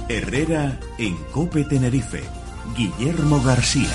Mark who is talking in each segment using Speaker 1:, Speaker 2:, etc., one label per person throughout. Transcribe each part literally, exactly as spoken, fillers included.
Speaker 1: Herrera en COPE Tenerife. Guillermo García.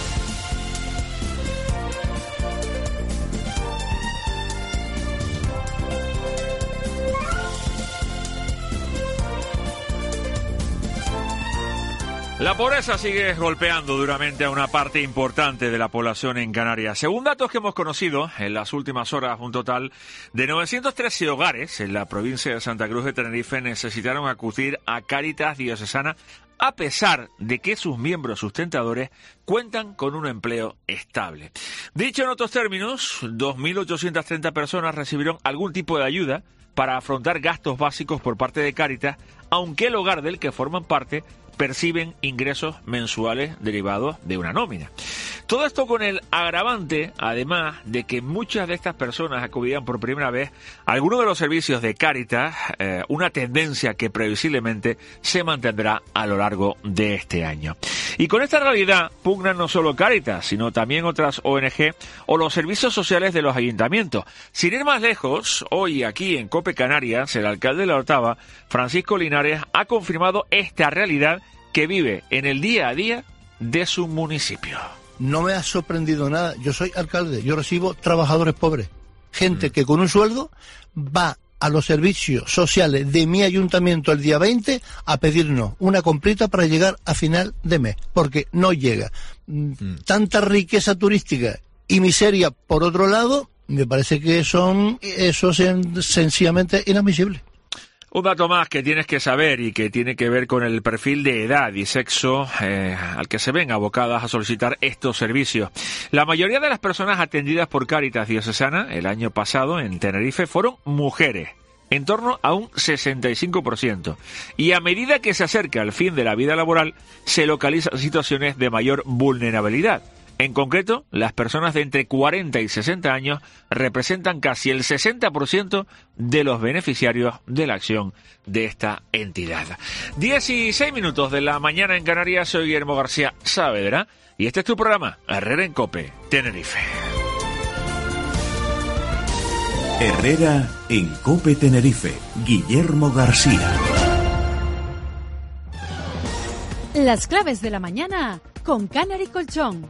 Speaker 2: La pobreza sigue golpeando duramente a una parte importante de la población en Canarias. Según datos que hemos conocido en las últimas horas, un total de novecientos trece hogares en la provincia de Santa Cruz de Tenerife necesitaron acudir a Cáritas Diocesana a pesar de que sus miembros sustentadores cuentan con un empleo estable. Dicho en otros términos, dos mil ochocientas treinta personas recibieron algún tipo de ayuda para afrontar gastos básicos por parte de Cáritas, aunque el hogar del que forman parte perciben ingresos mensuales derivados de una nómina. Todo esto con el agravante, además, de que muchas de estas personas acudían por primera vez a alguno de los servicios de Cáritas, eh, una tendencia que previsiblemente se mantendrá a lo largo de este año. Y con esta realidad pugnan no solo Cáritas, sino también otras O N G o los servicios sociales de los ayuntamientos. Sin ir más lejos, hoy aquí en COPE Canarias, el alcalde de La Orotava, Francisco Linares, ha confirmado esta realidad que vive en el día a día de su municipio.
Speaker 3: No me ha sorprendido nada. Yo soy alcalde, yo recibo trabajadores pobres, gente mm. que con un sueldo va a los servicios sociales de mi ayuntamiento el día veinte a pedirnos una comprita para llegar a final de mes, porque no llega. Mm. Tanta riqueza turística y miseria por otro lado, me parece que son eso es sencillamente inadmisible.
Speaker 2: Un dato más que tienes que saber y que tiene que ver con el perfil de edad y sexo eh, al que se ven abocadas a solicitar estos servicios. La mayoría de las personas atendidas por Cáritas Diocesana el año pasado en Tenerife fueron mujeres, en torno a un sesenta y cinco por ciento. Y a medida que se acerca el fin de la vida laboral, se localizan situaciones de mayor vulnerabilidad. En concreto, las personas de entre cuarenta y sesenta años representan casi el sesenta por ciento de los beneficiarios de la acción de esta entidad. dieciséis minutos de la mañana en Canarias, soy Guillermo García Saavedra y este es tu programa, Herrera en COPE, Tenerife.
Speaker 1: Herrera en COPE Tenerife, Guillermo García.
Speaker 4: Las claves de la mañana con Canary Colchón.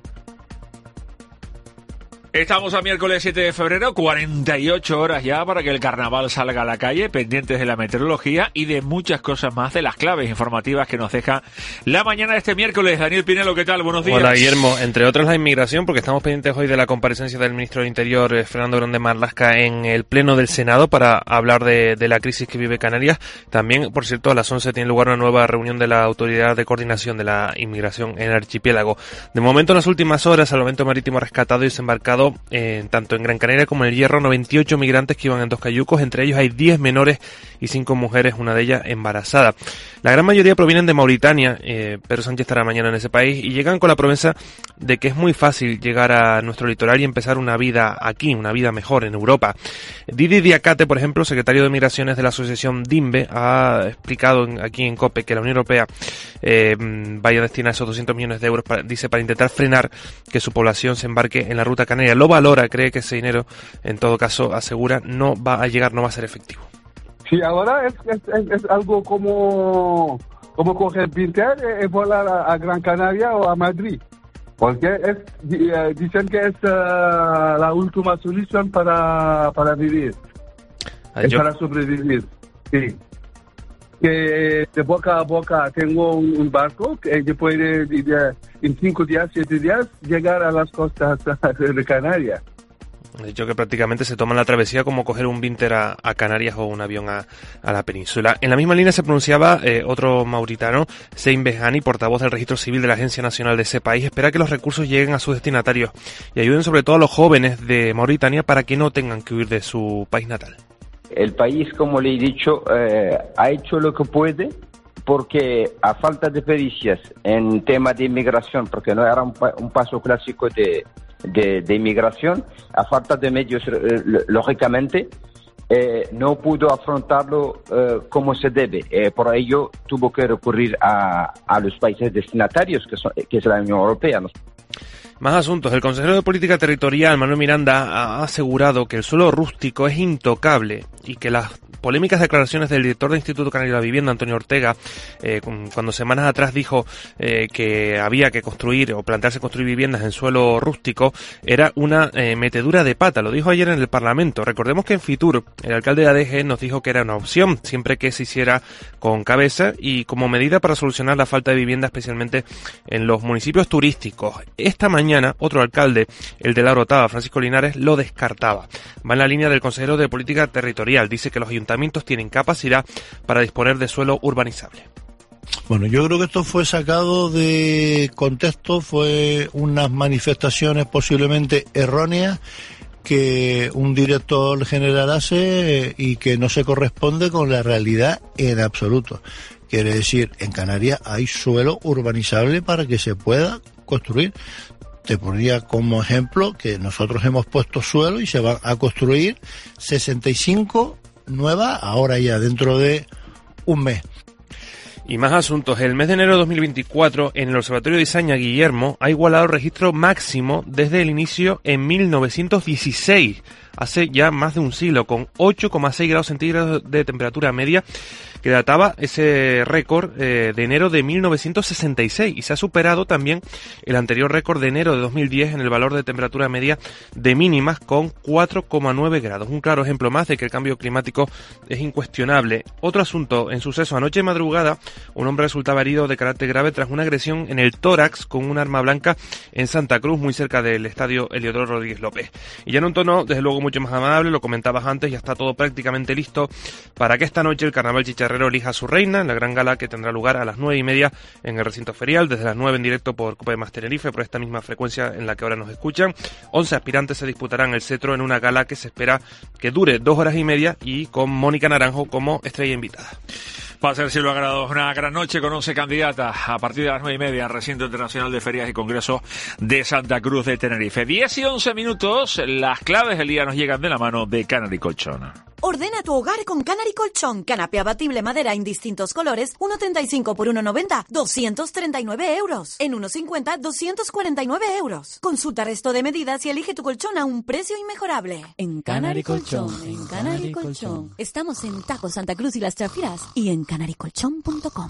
Speaker 2: Estamos a miércoles siete de febrero, cuarenta y ocho horas ya para que el carnaval salga a la calle, pendientes de la meteorología y de muchas cosas más, de las claves informativas que nos deja la mañana de este miércoles. Daniel Pinelo, ¿qué tal? Buenos días.
Speaker 5: Hola, Guillermo. Entre otras la inmigración, porque estamos pendientes hoy de la comparecencia del ministro del Interior, eh, Fernando Grande Marlaska, en el Pleno del Senado para hablar de, de la crisis que vive Canarias. También, por cierto, a las once tiene lugar una nueva reunión de la Autoridad de Coordinación de la Inmigración en el archipiélago. De momento, en las últimas horas, Salvamento Marítimo ha rescatado y desembarcado Eh, tanto en Gran Canaria como en el Hierro, noventa y ocho migrantes que iban en dos cayucos. Entre ellos hay diez menores y cinco mujeres, una de ellas embarazada. La gran mayoría provienen de Mauritania. eh, Pedro Sánchez estará mañana en ese país y llegan con la promesa de que es muy fácil llegar a nuestro litoral y empezar una vida aquí, una vida mejor en Europa. Didi Diacate, por ejemplo, secretario de Migraciones de la asociación DIMBE, ha explicado en, aquí en COPE que la Unión Europea eh, vaya a destinar esos doscientos millones de euros, para, dice, para intentar frenar que su población se embarque en la ruta canaria. Lo valora, cree que ese dinero, en todo caso, asegura, no va a llegar, no va a ser efectivo.
Speaker 6: Sí, ahora es, es, es, es algo como, como coger Pinter y volar a, a Gran Canaria o a Madrid. Porque es, dicen que es uh, la última solución para, para vivir, es para sobrevivir. Sí. Que de boca a boca tengo un, un barco que puede de, en cinco días, siete días llegar a las costas de Canarias.
Speaker 5: Ha dicho que prácticamente se toma la travesía como coger un Binter a, a Canarias o un avión a, a la península. En la misma línea se pronunciaba eh, otro mauritano, Sein Behani, portavoz del Registro Civil de la Agencia Nacional de ese país. Espera que los recursos lleguen a sus destinatarios y ayuden sobre todo a los jóvenes de Mauritania para que no tengan que huir de su país natal.
Speaker 7: El país, como le he dicho, eh, ha hecho lo que puede, porque a falta de pericias en tema de inmigración, porque no era un, pa- un paso clásico de, de, de inmigración, a falta de medios, eh, lógicamente, eh, no pudo afrontarlo eh, como se debe. Eh, por ello, tuvo que recurrir a, a los países destinatarios, que, son, que es la Unión Europea, ¿no?
Speaker 5: Más asuntos. El consejero de Política Territorial, Manuel Miranda, ha asegurado que el suelo rústico es intocable y que las polémicas declaraciones del director del Instituto Canario de la Vivienda, Antonio Ortega, eh, cuando semanas atrás dijo eh, que había que construir o plantearse construir viviendas en suelo rústico, era una eh, metedura de pata. Lo dijo ayer en el Parlamento. Recordemos que en Fitur, el alcalde de A D G nos dijo que era una opción, siempre que se hiciera con cabeza y como medida para solucionar la falta de vivienda, especialmente en los municipios turísticos. Esta mañana, otro alcalde, el de La Orotava, Francisco Linares, lo descartaba. Va en la línea del consejero de Política Territorial. Dice que los ayuntamientos tienen capacidad para disponer de suelo urbanizable.
Speaker 3: Bueno, yo creo que esto fue sacado de contexto, fue unas manifestaciones posiblemente erróneas que un director general hace y que no se corresponde con la realidad en absoluto. Quiere decir, en Canarias hay suelo urbanizable para que se pueda construir. Te ponía como ejemplo que nosotros hemos puesto suelo y se van a construir sesenta y cinco nuevas ahora ya dentro de un mes.
Speaker 5: Y más asuntos. El mes de enero de dos mil veinticuatro, en el Observatorio de Izaña, Guillermo ha igualado el registro máximo desde el inicio en mil novecientos dieciséis, hace ya más de un siglo, con ocho coma seis grados centígrados de temperatura media, que databa ese récord eh, de enero de mil novecientos sesenta y seis, y se ha superado también el anterior récord de enero de dos mil diez en el valor de temperatura media de mínimas con cuatro coma nueve grados. Un claro ejemplo más de que el cambio climático es incuestionable. Otro asunto, en suceso, anoche de madrugada, un hombre resultaba herido de carácter grave tras una agresión en el tórax con un arma blanca en Santa Cruz, muy cerca del estadio Eliodoro Rodríguez López. Y ya en un tono, desde luego, mucho más amable, lo comentabas antes, ya está todo prácticamente listo para que esta noche el Carnaval Chicharrero elija a su reina en la gran gala que tendrá lugar a las nueve y media en el recinto ferial, desde las nueve en directo por Cope Más Tenerife, por esta misma frecuencia en la que ahora nos escuchan. once aspirantes se disputarán el cetro en una gala que se espera que dure dos horas y media y con Mónica Naranjo como estrella invitada.
Speaker 2: Va a ser, si lo agrado, una gran noche con once candidatas a partir de las nueve y media, Recinto Internacional de Ferias y Congresos de Santa Cruz de Tenerife. diez y once minutos, las claves del día nos llegan de la mano de Canary Colchón.
Speaker 8: Ordena tu hogar con Canary Colchón. Canapé abatible madera en distintos colores, uno treinta y cinco por uno noventa, doscientos treinta y nueve euros. En uno cincuenta, doscientos cuarenta y nueve euros. Consulta resto de medidas y elige tu colchón a un precio inmejorable. En Canary Colchón, en Canary Colchón. Estamos en Tajo, Santa Cruz y Las Chafiras y en canary colchón punto com.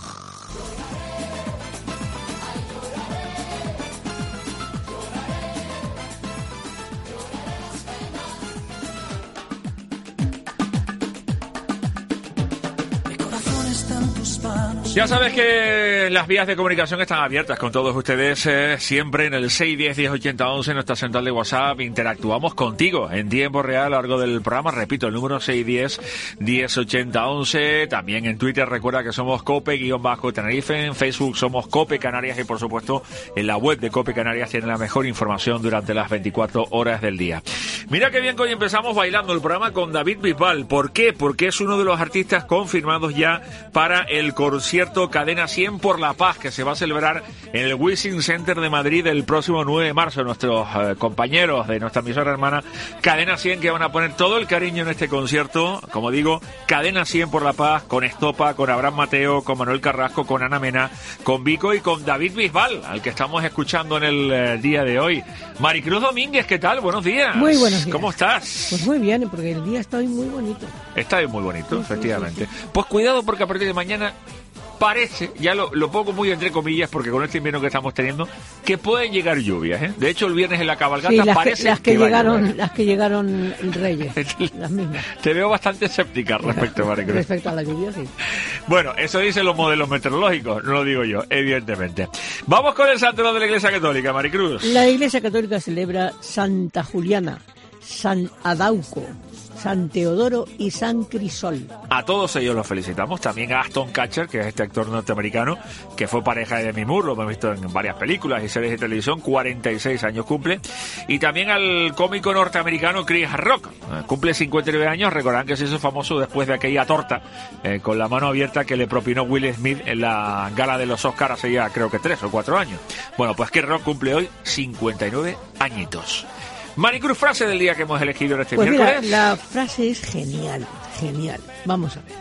Speaker 2: Ya sabes que las vías de comunicación están abiertas con todos ustedes, eh, siempre en el seis diez, diez ochenta, once, nuestra central de WhatsApp. Interactuamos contigo en tiempo real a lo largo del programa. Repito, el número seis diez, diez ochenta, once. También en Twitter, recuerda que somos Cope-Tenerife. En Facebook somos Cope Canarias y, por supuesto, en la web de Cope Canarias tienen la mejor información durante las veinticuatro horas del día. Mira qué bien que hoy empezamos bailando el programa con David Bisbal. ¿Por qué? Porque es uno de los artistas confirmados ya para el concierto Cadena cien por la Paz, que se va a celebrar en el Wishing Center de Madrid el próximo nueve de marzo. Nuestros eh, compañeros de nuestra emisora hermana Cadena cien, que van a poner todo el cariño en este concierto. Como digo, Cadena cien por la Paz, con Estopa, con Abraham Mateo, con Manuel Carrasco, con Ana Mena, con Vico y con David Bisbal, al que estamos escuchando en el eh, día de hoy. Maricruz Domínguez, ¿qué tal? Buenos días.
Speaker 9: Muy buenos días.
Speaker 2: ¿Cómo estás?
Speaker 9: Pues muy bien, porque el día está hoy muy bonito.
Speaker 2: Está hoy muy bonito,
Speaker 9: sí,
Speaker 2: efectivamente.
Speaker 9: Sí, sí, sí.
Speaker 2: Pues cuidado, porque a partir de mañana parece, ya lo, lo pongo muy entre comillas, porque con este invierno que estamos teniendo, que pueden llegar lluvias, ¿eh? De hecho, el viernes en la cabalgata
Speaker 9: sí, las
Speaker 2: parece
Speaker 9: que, las que,
Speaker 2: que
Speaker 9: llegaron, las que llegaron Reyes, las mismas.
Speaker 2: Te veo bastante escéptica respecto a Maricruz.
Speaker 9: Respecto a la lluvia, sí.
Speaker 2: Bueno, eso dicen los modelos meteorológicos, no lo digo yo, evidentemente. Vamos con el santo de la Iglesia Católica, Maricruz.
Speaker 9: La Iglesia Católica celebra Santa Juliana, San Adauco, San Teodoro y San Crisol.
Speaker 2: A todos ellos los felicitamos. También a Ashton Kutcher, que es este actor norteamericano, que fue pareja de Demi Moore, lo hemos visto en varias películas y series de televisión, cuarenta y seis años cumple. Y también al cómico norteamericano Chris Rock, cumple cincuenta y nueve años. Recordarán que se hizo famoso después de aquella torta eh, con la mano abierta que le propinó Will Smith en la gala de los Oscars hace ya creo que tres o cuatro años. Bueno, pues Chris Rock cumple hoy cincuenta y nueve añitos. Maricruz, frase del día que hemos elegido en este
Speaker 9: pues
Speaker 2: miércoles.
Speaker 9: Mira, la frase es genial, genial. Vamos a ver.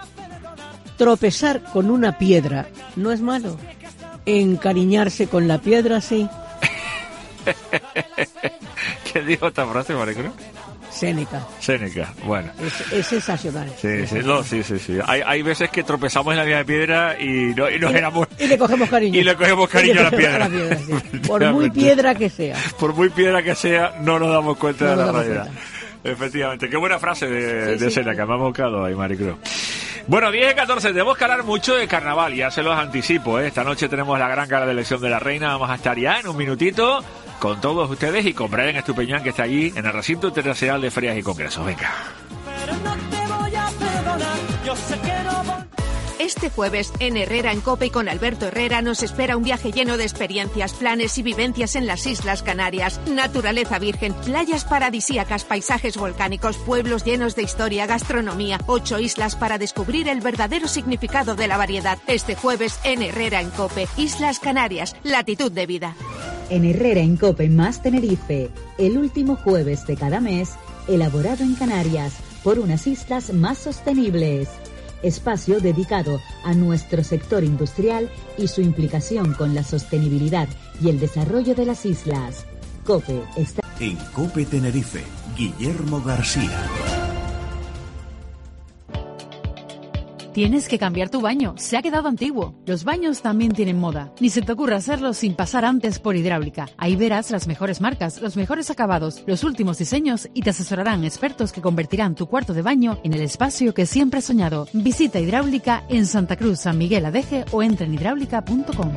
Speaker 9: Tropezar con una piedra no es malo. Encariñarse con la piedra, sí.
Speaker 2: ¿Qué dijo esta frase, Maricruz?
Speaker 9: Séneca.
Speaker 2: Séneca, bueno.
Speaker 9: Es, es sensacional.
Speaker 2: Sí, sí, no, sí, sí, sí. Hay, hay veces que tropezamos en la vía de piedra y, no, y nos
Speaker 9: y,
Speaker 2: enamoramos.
Speaker 9: Y le cogemos cariño.
Speaker 2: Y le cogemos cariño le cogemos a la piedra.
Speaker 9: A la piedra sí. Por muy piedra que sea.
Speaker 2: Por muy piedra que sea, no nos damos cuenta no de la realidad.
Speaker 9: Cuenta.
Speaker 2: Efectivamente. Qué buena frase de,
Speaker 9: sí,
Speaker 2: de
Speaker 9: sí,
Speaker 2: Séneca.
Speaker 9: sí.
Speaker 2: Me ha buscado ahí, Maricruz. Bueno, diez y catorce, tenemos que hablar mucho de carnaval, ya se los anticipo, ¿eh? Esta noche tenemos la gran gala de elección de la reina, vamos a estar ya en un minutito con todos ustedes y con Brian Estupiñán, que está allí en el recinto internacional de ferias y congresos. Venga.
Speaker 10: Pero no te voy a perdonar, yo sé que no voy...
Speaker 11: Este jueves, en Herrera en Cope y con Alberto Herrera, nos espera un viaje lleno de experiencias, planes y vivencias en las Islas Canarias. Naturaleza virgen, playas paradisíacas, paisajes volcánicos, pueblos llenos de historia, gastronomía. Ocho islas para descubrir el verdadero significado de la variedad. Este jueves, en Herrera en Cope, Islas Canarias, latitud de vida.
Speaker 12: En Herrera en Cope más Tenerife, el último jueves de cada mes, elaborado en Canarias por unas islas más sostenibles. Espacio dedicado a nuestro sector industrial y su implicación con la sostenibilidad y el desarrollo de las islas. COPE está...
Speaker 1: En COPE Tenerife, Guillermo García.
Speaker 4: Tienes que cambiar tu baño, se ha quedado antiguo. Los baños también tienen moda. Ni se te ocurra hacerlo sin pasar antes por Hidráulica. Ahí verás las mejores marcas, los mejores acabados, los últimos diseños y te asesorarán expertos que convertirán tu cuarto de baño en el espacio que siempre has soñado. Visita Hidráulica en Santa Cruz, San Miguel Adeje o entra en hidráulica punto com.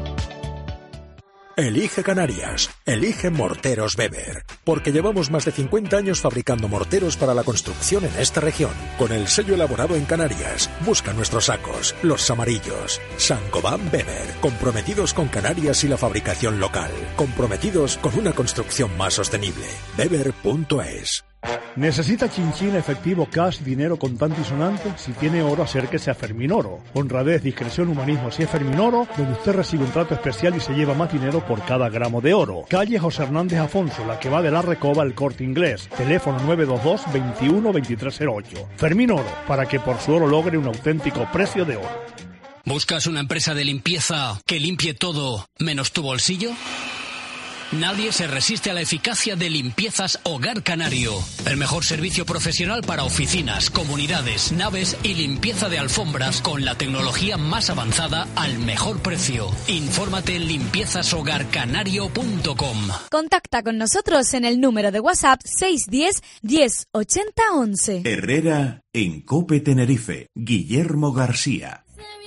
Speaker 13: Elige Canarias, elige Morteros Weber, porque llevamos más de cincuenta años fabricando morteros para la construcción en esta región. Con el sello elaborado en Canarias, busca nuestros sacos, los amarillos. Saint-Gobain Weber, comprometidos con Canarias y la fabricación local, comprometidos con una construcción más sostenible. Weber punto es.
Speaker 14: ¿Necesita chinchín, efectivo, cash, dinero contante y sonante? Si tiene oro, acérquese a Fermín Oro. Honradez, discreción, humanismo, si es Fermín Oro, donde usted recibe un trato especial y se lleva más dinero por cada gramo de oro. Calle José Hernández Afonso, la que va de la Recoba al Corte Inglés. Teléfono nueve dos dos, veintiuno, veintitrés cero ocho. Fermín Oro, para que por su oro logre un auténtico precio de oro.
Speaker 15: ¿Buscas una empresa de limpieza que limpie todo menos tu bolsillo? Nadie se resiste a la eficacia de Limpiezas Hogar Canario. El mejor servicio profesional para oficinas, comunidades, naves y limpieza de alfombras con la tecnología más avanzada al mejor precio. Infórmate en limpiezas hogar canario punto com.
Speaker 16: Contacta con nosotros en el número de WhatsApp seis uno cero, diez, ochenta, once.
Speaker 1: Herrera en COPE Tenerife, Guillermo García.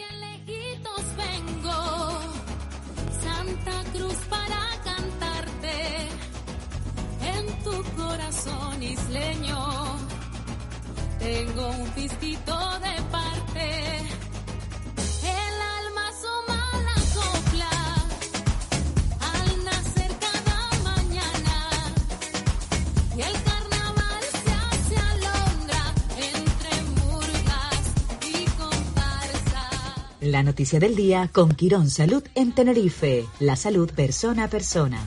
Speaker 17: Tengo un pistito de parte, el alma asoma la copla, al nacer cada mañana, y el carnaval se hace alondra entre murgas y comparsa.
Speaker 12: La noticia del día con Quirón Salud en Tenerife, la salud persona a persona.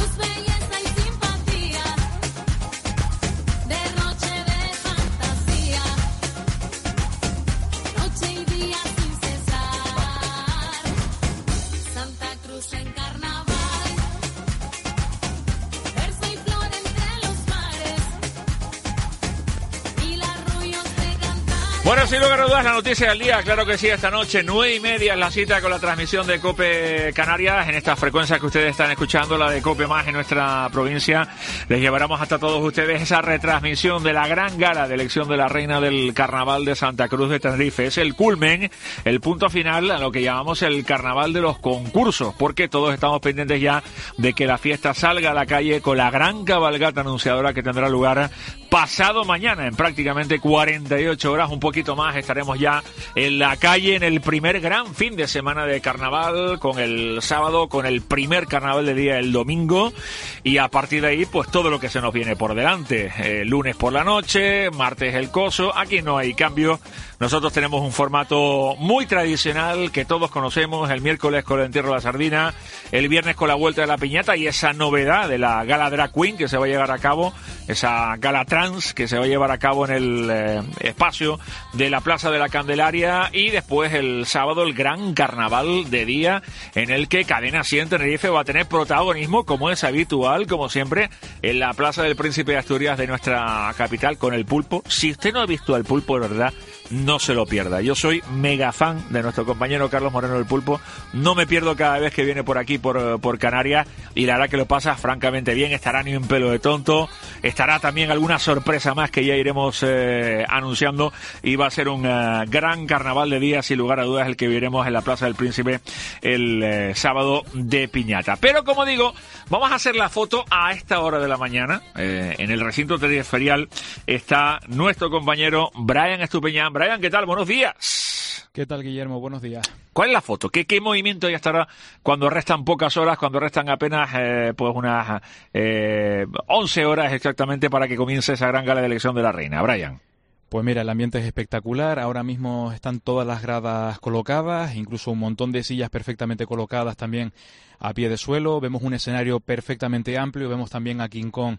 Speaker 2: Bueno, sin lugar a dudas, la noticia del día, claro que sí, esta noche, nueve y media es la cita con la transmisión de COPE Canarias, en esta frecuencia que ustedes están escuchando, la de COPE Más en nuestra provincia. Les llevaremos hasta todos ustedes esa retransmisión de la gran gala de elección de la reina del Carnaval de Santa Cruz de Tenerife. Es el culmen, el punto final a lo que llamamos el Carnaval de los concursos, porque todos estamos pendientes ya de que la fiesta salga a la calle con la gran cabalgata anunciadora que tendrá lugar pasado mañana, en prácticamente cuarenta y ocho horas, un poquito más, estaremos ya en la calle en el primer gran fin de semana de carnaval, con el sábado, con el primer carnaval de día el domingo, y a partir de ahí, pues todo lo que se nos viene por delante. Eh, lunes por la noche, martes el coso, aquí no hay cambio. Nosotros tenemos un formato muy tradicional que todos conocemos, el miércoles con el entierro de la sardina, el viernes con la vuelta de la piñata y esa novedad de la gala Drag Queen que se va a llevar a cabo, esa gala trágica trance que se va a llevar a cabo en el eh, espacio de la Plaza de la Candelaria, y después el sábado el gran carnaval de día en el que Cadena cien Tenerife va a tener protagonismo, como es habitual, como siempre, en la Plaza del Príncipe de Asturias de nuestra capital, con el pulpo. Si usted no ha visto al pulpo, de verdad, no se lo pierda. Yo soy mega fan de nuestro compañero Carlos Moreno del Pulpo. No me pierdo cada vez que viene por aquí, por, por Canarias, y la verdad que lo pasa francamente bien. Estará ni un pelo de tonto. Estará también alguna sorpresa más que ya iremos eh, anunciando, y va a ser un uh, gran carnaval de día, sin lugar a dudas, el que viviremos en la Plaza del Príncipe el eh, sábado de piñata. Pero como digo, vamos a hacer la foto a esta hora de la mañana. Eh, en el recinto ferial está nuestro compañero Brian Estupiñán. Brian, ¿qué tal? Buenos días.
Speaker 18: ¿Qué tal, Guillermo? Buenos días.
Speaker 2: ¿Cuál es la foto? ¿Qué, qué movimiento ya estará cuando restan pocas horas, cuando restan apenas eh, pues unas eh, once horas exactamente para que comience esa gran gala de elección de la reina? Brian.
Speaker 18: Pues mira, el ambiente es espectacular. Ahora mismo están todas las gradas colocadas, incluso un montón de sillas perfectamente colocadas también a pie de suelo. Vemos un escenario perfectamente amplio. Vemos también a King Kong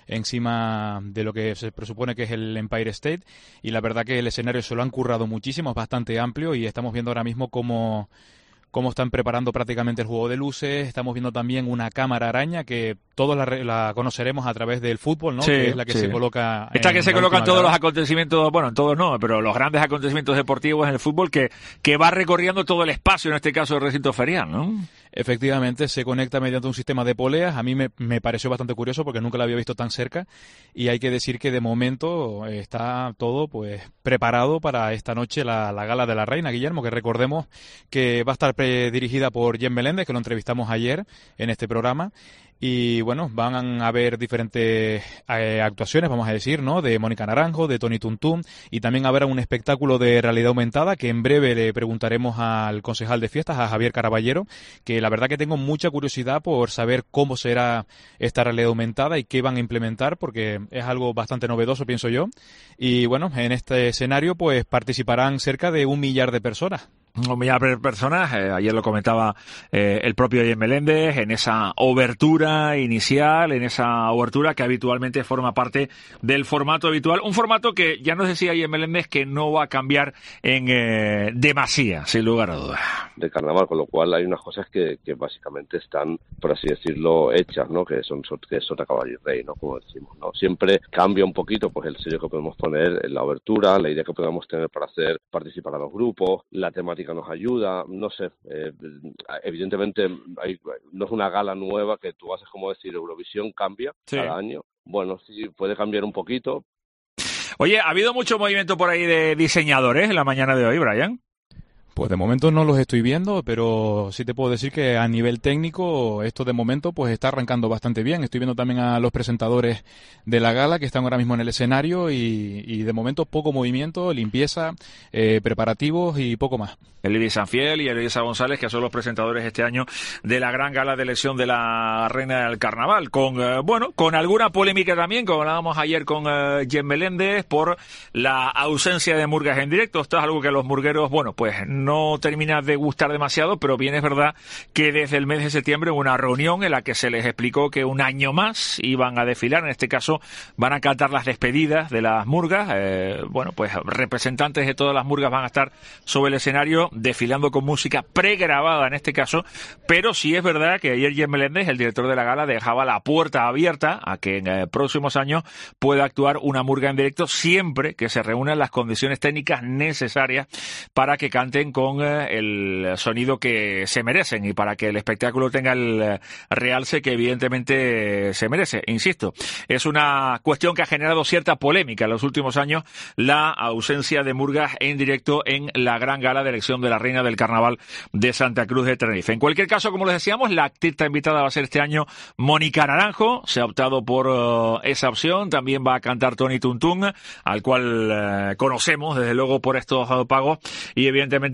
Speaker 18: encima de lo que se presupone que es el Empire State. Y la verdad que el escenario se lo han currado muchísimo, es bastante amplio, y estamos viendo ahora mismo cómo... cómo están preparando prácticamente el juego de luces. Estamos viendo también una cámara araña que todos la, la conoceremos a través del fútbol, ¿no?
Speaker 2: Sí,
Speaker 18: que es la que
Speaker 2: sí.
Speaker 18: se coloca...
Speaker 2: Esta que se coloca en todos
Speaker 18: grada.
Speaker 2: los acontecimientos, bueno, en todos no, pero los grandes acontecimientos deportivos en el fútbol, que, que va recorriendo todo el espacio, en este caso del recinto ferial, ¿no?
Speaker 18: Efectivamente, se conecta mediante un sistema de poleas. A mí me, me pareció bastante curioso porque nunca la había visto tan cerca, y hay que decir que de momento está todo pues preparado para esta noche la, la gala de la reina, Guillermo, que recordemos que va a estar pre- dirigida por Jen Meléndez, que lo entrevistamos ayer en este programa. Y bueno, van a haber diferentes eh, actuaciones, vamos a decir, ¿no? De Mónica Naranjo, de Tony Tuntún, y también habrá un espectáculo de realidad aumentada que en breve le preguntaremos al concejal de fiestas, a Javier Caraballero, que la verdad que tengo mucha curiosidad por saber cómo será esta realidad aumentada y qué van a implementar, porque es algo bastante novedoso, pienso yo. Y bueno, en este escenario pues participarán cerca de un millar de personas.
Speaker 2: Un millar de personas, eh, ayer lo comentaba eh, el propio Jen Meléndez, en esa obertura inicial, en esa obertura que habitualmente forma parte del formato habitual, un formato que ya nos decía Jen Meléndez que no va a cambiar en eh, demasía, sin lugar a dudas.
Speaker 19: De carnaval, con lo cual hay unas cosas que, que básicamente están, por así decirlo, hechas, ¿no? Que son, son que son a caballo y rey, ¿no? Como decimos, ¿no? Siempre cambia un poquito, pues el sello que podemos poner en la obertura, la idea que podemos tener para hacer participar a los grupos, la temática nos ayuda, no sé, eh, evidentemente hay, no es una gala nueva que tú haces, como decir, Eurovisión cambia sí. cada año. Bueno, sí, puede cambiar un poquito.
Speaker 2: Oye, ¿ha habido mucho movimiento por ahí de diseñadores en la mañana de hoy, Brian?
Speaker 18: Pues de momento no los estoy viendo, pero sí te puedo decir que a nivel técnico esto de momento pues está arrancando bastante bien. Estoy viendo también a los presentadores de la gala que están ahora mismo en el escenario, y, y de momento poco movimiento, limpieza, eh, preparativos y poco más.
Speaker 2: Elvira Sanfiel y Elisa González, que son los presentadores este año de la gran gala de elección de la reina del carnaval, con eh, bueno, con alguna polémica también, como hablábamos ayer con eh, Jen Meléndez, por la ausencia de murgas en directo. Esto es algo que a los murgueros, bueno, pues no termina de gustar demasiado, pero bien es verdad que desde el mes de septiembre hubo una reunión en la que se les explicó que un año más iban a desfilar. En este caso van a cantar las despedidas de las murgas. Eh, bueno, pues representantes de todas las murgas van a estar sobre el escenario desfilando con música pregrabada en este caso, pero sí es verdad que ayer Jen Meléndez, el director de la gala, dejaba la puerta abierta a que en eh, próximos años pueda actuar una murga en directo siempre que se reúnan las condiciones técnicas necesarias para que canten con eh, el sonido que se merecen y para que el espectáculo tenga el eh, realce que evidentemente eh, se merece. Insisto, es una cuestión que ha generado cierta polémica en los últimos años, la ausencia de murgas en directo en la gran gala de elección de la reina del carnaval de Santa Cruz de Tenerife. En cualquier caso, como les decíamos, la artista invitada va a ser este año Mónica Naranjo. Se ha optado por uh, esa opción. También va a cantar Tony Tuntún, al cual uh, conocemos desde luego por estos uh, pagos, y evidentemente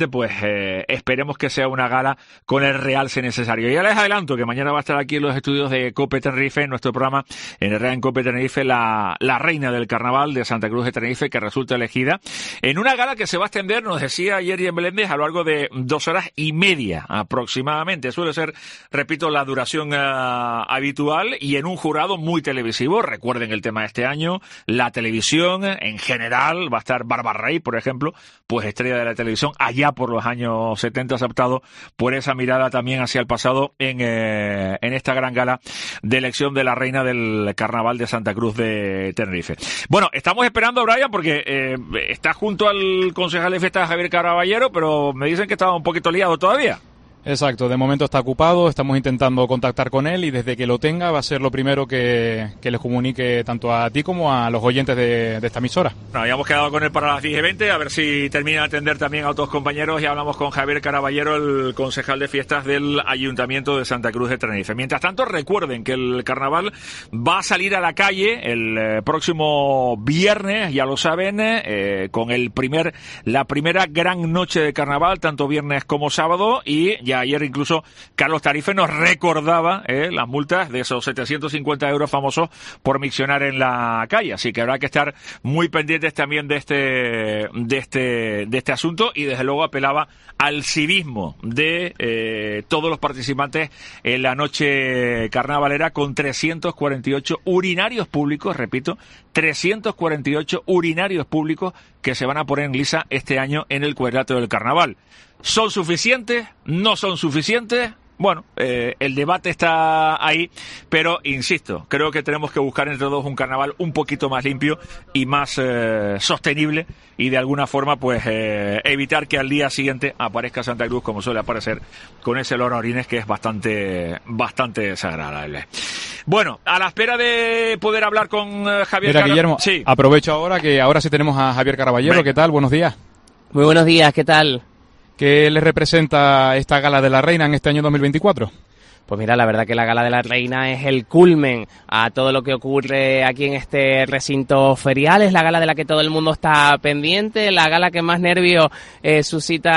Speaker 2: pues eh, esperemos que sea una gala con el realce necesario. Ya les adelanto que mañana va a estar aquí en los estudios de COPE Tenerife, en nuestro programa, en Herrera en COPE Tenerife, la, la reina del carnaval de Santa Cruz de Tenerife, que resulta elegida en una gala que se va a extender, nos decía ayer Jen Meléndez, a lo largo de dos horas y media aproximadamente. Suele ser, repito, la duración uh, habitual, y en un jurado muy televisivo. Recuerden el tema de este año, la televisión en general. Va a estar Bárbara Rey, por ejemplo, pues estrella de la televisión allá por los años setenta, aceptado por esa mirada también hacia el pasado en, eh, en esta gran gala de elección de la reina del carnaval de Santa Cruz de Tenerife. Bueno, estamos esperando a Brian porque eh, está junto al concejal de fiestas Javier Caraballero, pero me dicen que estaba un poquito liado todavía.
Speaker 18: Exacto, de momento está ocupado, estamos intentando contactar con él y desde que lo tenga va a ser lo primero que, que les comunique tanto a ti como a los oyentes de, de esta emisora.
Speaker 2: No, habíamos quedado con él para las diez y veinte, a ver si termina de atender también a otros compañeros, y hablamos con Javier Caraballero, el concejal de fiestas del Ayuntamiento de Santa Cruz de Tenerife. Mientras tanto, recuerden que el carnaval va a salir a la calle el eh, próximo viernes, ya lo saben, eh, con el primer la primera gran noche de carnaval, tanto viernes como sábado, y ya ayer incluso Carlos Tarife nos recordaba eh, las multas de esos setecientos cincuenta euros famosos por miccionar en la calle, así que habrá que estar muy pendientes también de este de este de este asunto, y desde luego apelaba al civismo de eh, todos los participantes en la noche carnavalera, con trescientos cuarenta y ocho urinarios públicos, repito, trescientos cuarenta y ocho urinarios públicos que se van a poner en lisa este año en el cuadrilátero del carnaval. ¿Son suficientes? ¿No son suficientes? Bueno, eh, el debate está ahí, pero insisto, creo que tenemos que buscar entre todos un carnaval un poquito más limpio y más eh, sostenible, y de alguna forma pues eh, evitar que al día siguiente aparezca Santa Cruz, como suele aparecer, con ese olor a orines que es bastante bastante desagradable. Bueno, a la espera de poder hablar con eh, Javier
Speaker 18: Mira,
Speaker 2: Car-
Speaker 18: Guillermo,
Speaker 2: sí.
Speaker 18: aprovecho ahora que ahora sí tenemos a Javier Caraballero.
Speaker 2: Ven.
Speaker 18: ¿Qué tal? Buenos días.
Speaker 20: Muy buenos días, ¿qué tal?
Speaker 18: ¿Qué le representa esta Gala de la Reina en este año dos mil veinticuatro?
Speaker 20: Pues mira, la verdad que la Gala de la Reina es el culmen a todo lo que ocurre aquí en este recinto ferial. Es la gala de la que todo el mundo está pendiente, la gala que más nervios eh, suscita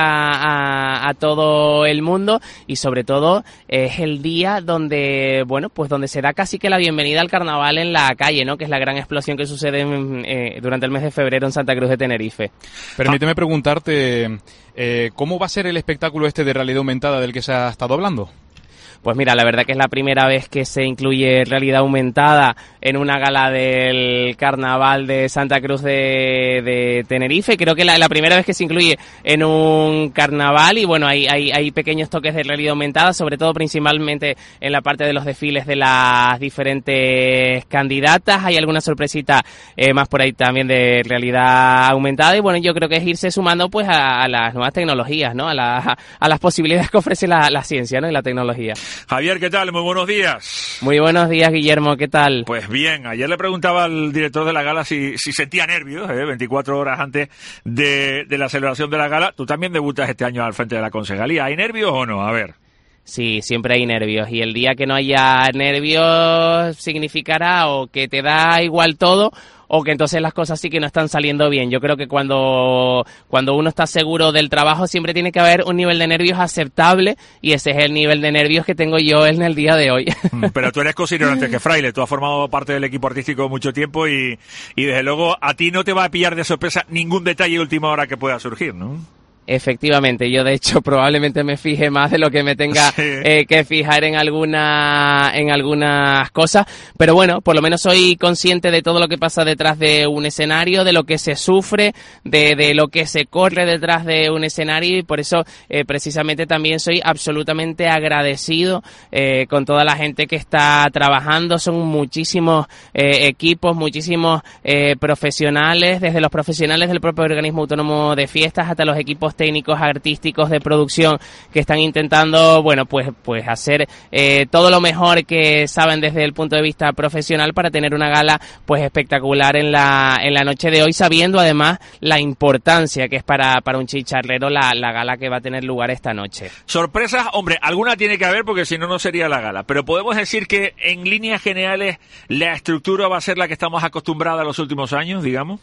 Speaker 20: a, a todo el mundo, y sobre todo es el día donde, bueno, pues donde se da casi que la bienvenida al carnaval en la calle, ¿no? Que es la gran explosión que sucede en, eh, durante el mes de febrero en Santa Cruz de Tenerife.
Speaker 18: Permíteme preguntarte, eh, ¿cómo va a ser el espectáculo este de realidad aumentada del que se ha estado hablando?
Speaker 20: Pues mira, la verdad que es la primera vez que se incluye realidad aumentada en una gala del carnaval de Santa Cruz de, de Tenerife. Creo que la, la primera vez que se incluye en un carnaval, y bueno, hay, hay, hay pequeños toques de realidad aumentada, sobre todo principalmente en la parte de los desfiles de las diferentes candidatas. Hay alguna sorpresita eh, más por ahí también de realidad aumentada, y bueno, yo creo que es irse sumando pues a, a las nuevas tecnologías, ¿no? A, la, a las posibilidades que ofrece la, la ciencia, ¿no? Y la tecnología.
Speaker 2: Javier, ¿qué tal? Muy buenos días.
Speaker 20: Muy buenos días, Guillermo, ¿qué tal?
Speaker 2: Pues bien, ayer le preguntaba al director de la gala si, si sentía nervios, ¿eh? veinticuatro horas antes de, de la celebración de la gala. Tú también debutas este año al frente de la concejalía. ¿Hay nervios o no? A ver.
Speaker 20: Sí, siempre hay nervios, y el día que no haya nervios significará o que te da igual todo, o que entonces las cosas sí que no están saliendo bien. Yo creo que cuando, cuando uno está seguro del trabajo siempre tiene que haber un nivel de nervios aceptable, y ese es el nivel de nervios que tengo yo en el día de hoy.
Speaker 2: Pero tú eres cocinero antes que fraile, tú has formado parte del equipo artístico mucho tiempo, y, y desde luego a ti no te va a pillar de sorpresa ningún detalle de última hora que pueda surgir, ¿no?
Speaker 20: Efectivamente, yo de hecho probablemente me fije más de lo que me tenga sí. eh, que fijar en alguna en algunas cosas, pero bueno, por lo menos soy consciente de todo lo que pasa detrás de un escenario, de lo que se sufre, de, de lo que se corre detrás de un escenario, y por eso eh, precisamente también soy absolutamente agradecido eh, con toda la gente que está trabajando. Son muchísimos eh, equipos, muchísimos eh, profesionales, desde los profesionales del propio organismo autónomo de fiestas hasta los equipos técnicos, artísticos, de producción, que están intentando, bueno, pues pues hacer eh, todo lo mejor que saben desde el punto de vista profesional para tener una gala pues espectacular en la en la noche de hoy, sabiendo además la importancia que es para, para un chicharrero la, la gala que va a tener lugar esta noche.
Speaker 2: Sorpresas, hombre, alguna tiene que haber, porque si no, no sería la gala, pero podemos decir que en líneas generales la estructura va a ser la que estamos acostumbrados a los últimos años, digamos.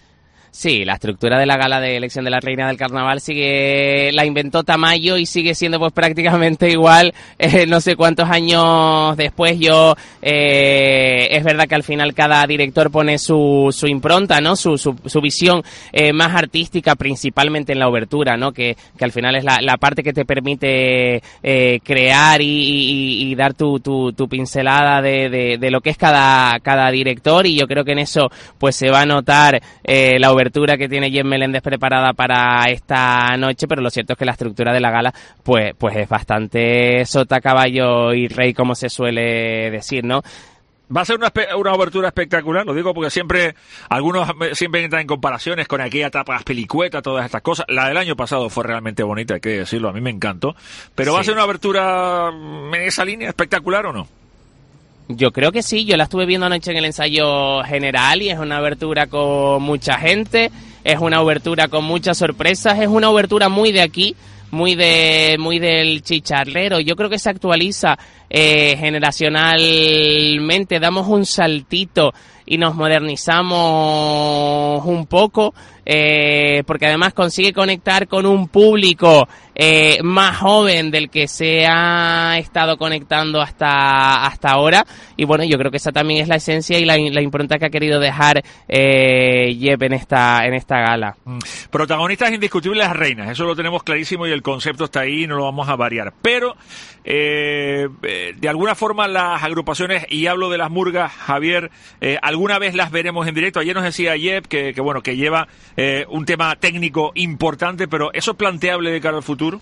Speaker 20: Sí, la estructura de la gala de elección de la Reina del Carnaval sigue, la inventó Tamayo y sigue siendo pues prácticamente igual, eh, no sé cuántos años después. Yo, eh, es verdad que al final cada director pone su, su impronta, ¿no? Su, su, su visión eh, más artística, principalmente en la obertura, ¿no? Que, que al final es la, la parte que te permite eh, crear y, y, y dar tu, tu, tu pincelada de, de, de lo que es cada, cada director, y yo creo que en eso pues se va a notar eh, la obertura que tiene Jen Meléndez preparada para esta noche, pero lo cierto es que la estructura de la gala pues, pues es bastante sota, caballo y rey, como se suele decir, ¿no?
Speaker 2: Va a ser una, una obertura espectacular, lo digo porque siempre, algunos siempre entran en comparaciones con aquella etapa, las pelicuetas, todas estas cosas. La del año pasado fue realmente bonita, hay que decirlo, a mí me encantó. Pero sí. ¿Va a ser una obertura en esa línea espectacular o no?
Speaker 20: Yo creo que sí, yo la estuve viendo anoche en el ensayo general y es una obertura con mucha gente, es una obertura con muchas sorpresas, es una obertura muy de aquí, muy de muy del chicharrero. Yo creo que se actualiza eh, generacionalmente, damos un saltito y nos modernizamos un poco, eh, porque además consigue conectar con un público eh, más joven del que se ha estado conectando hasta hasta ahora, y bueno, yo creo que esa también es la esencia y la, la impronta que ha querido dejar eh, Jep en esta en esta gala.
Speaker 2: Protagonistas indiscutibles las reinas, eso lo tenemos clarísimo y el concepto está ahí y no lo vamos a variar, pero eh, de alguna forma las agrupaciones, y hablo de las murgas, Javier, eh, alguna vez las veremos en directo. Ayer nos decía Jep que, que bueno, que lleva eh, un tema técnico importante, pero ¿eso es planteable de cara al futuro?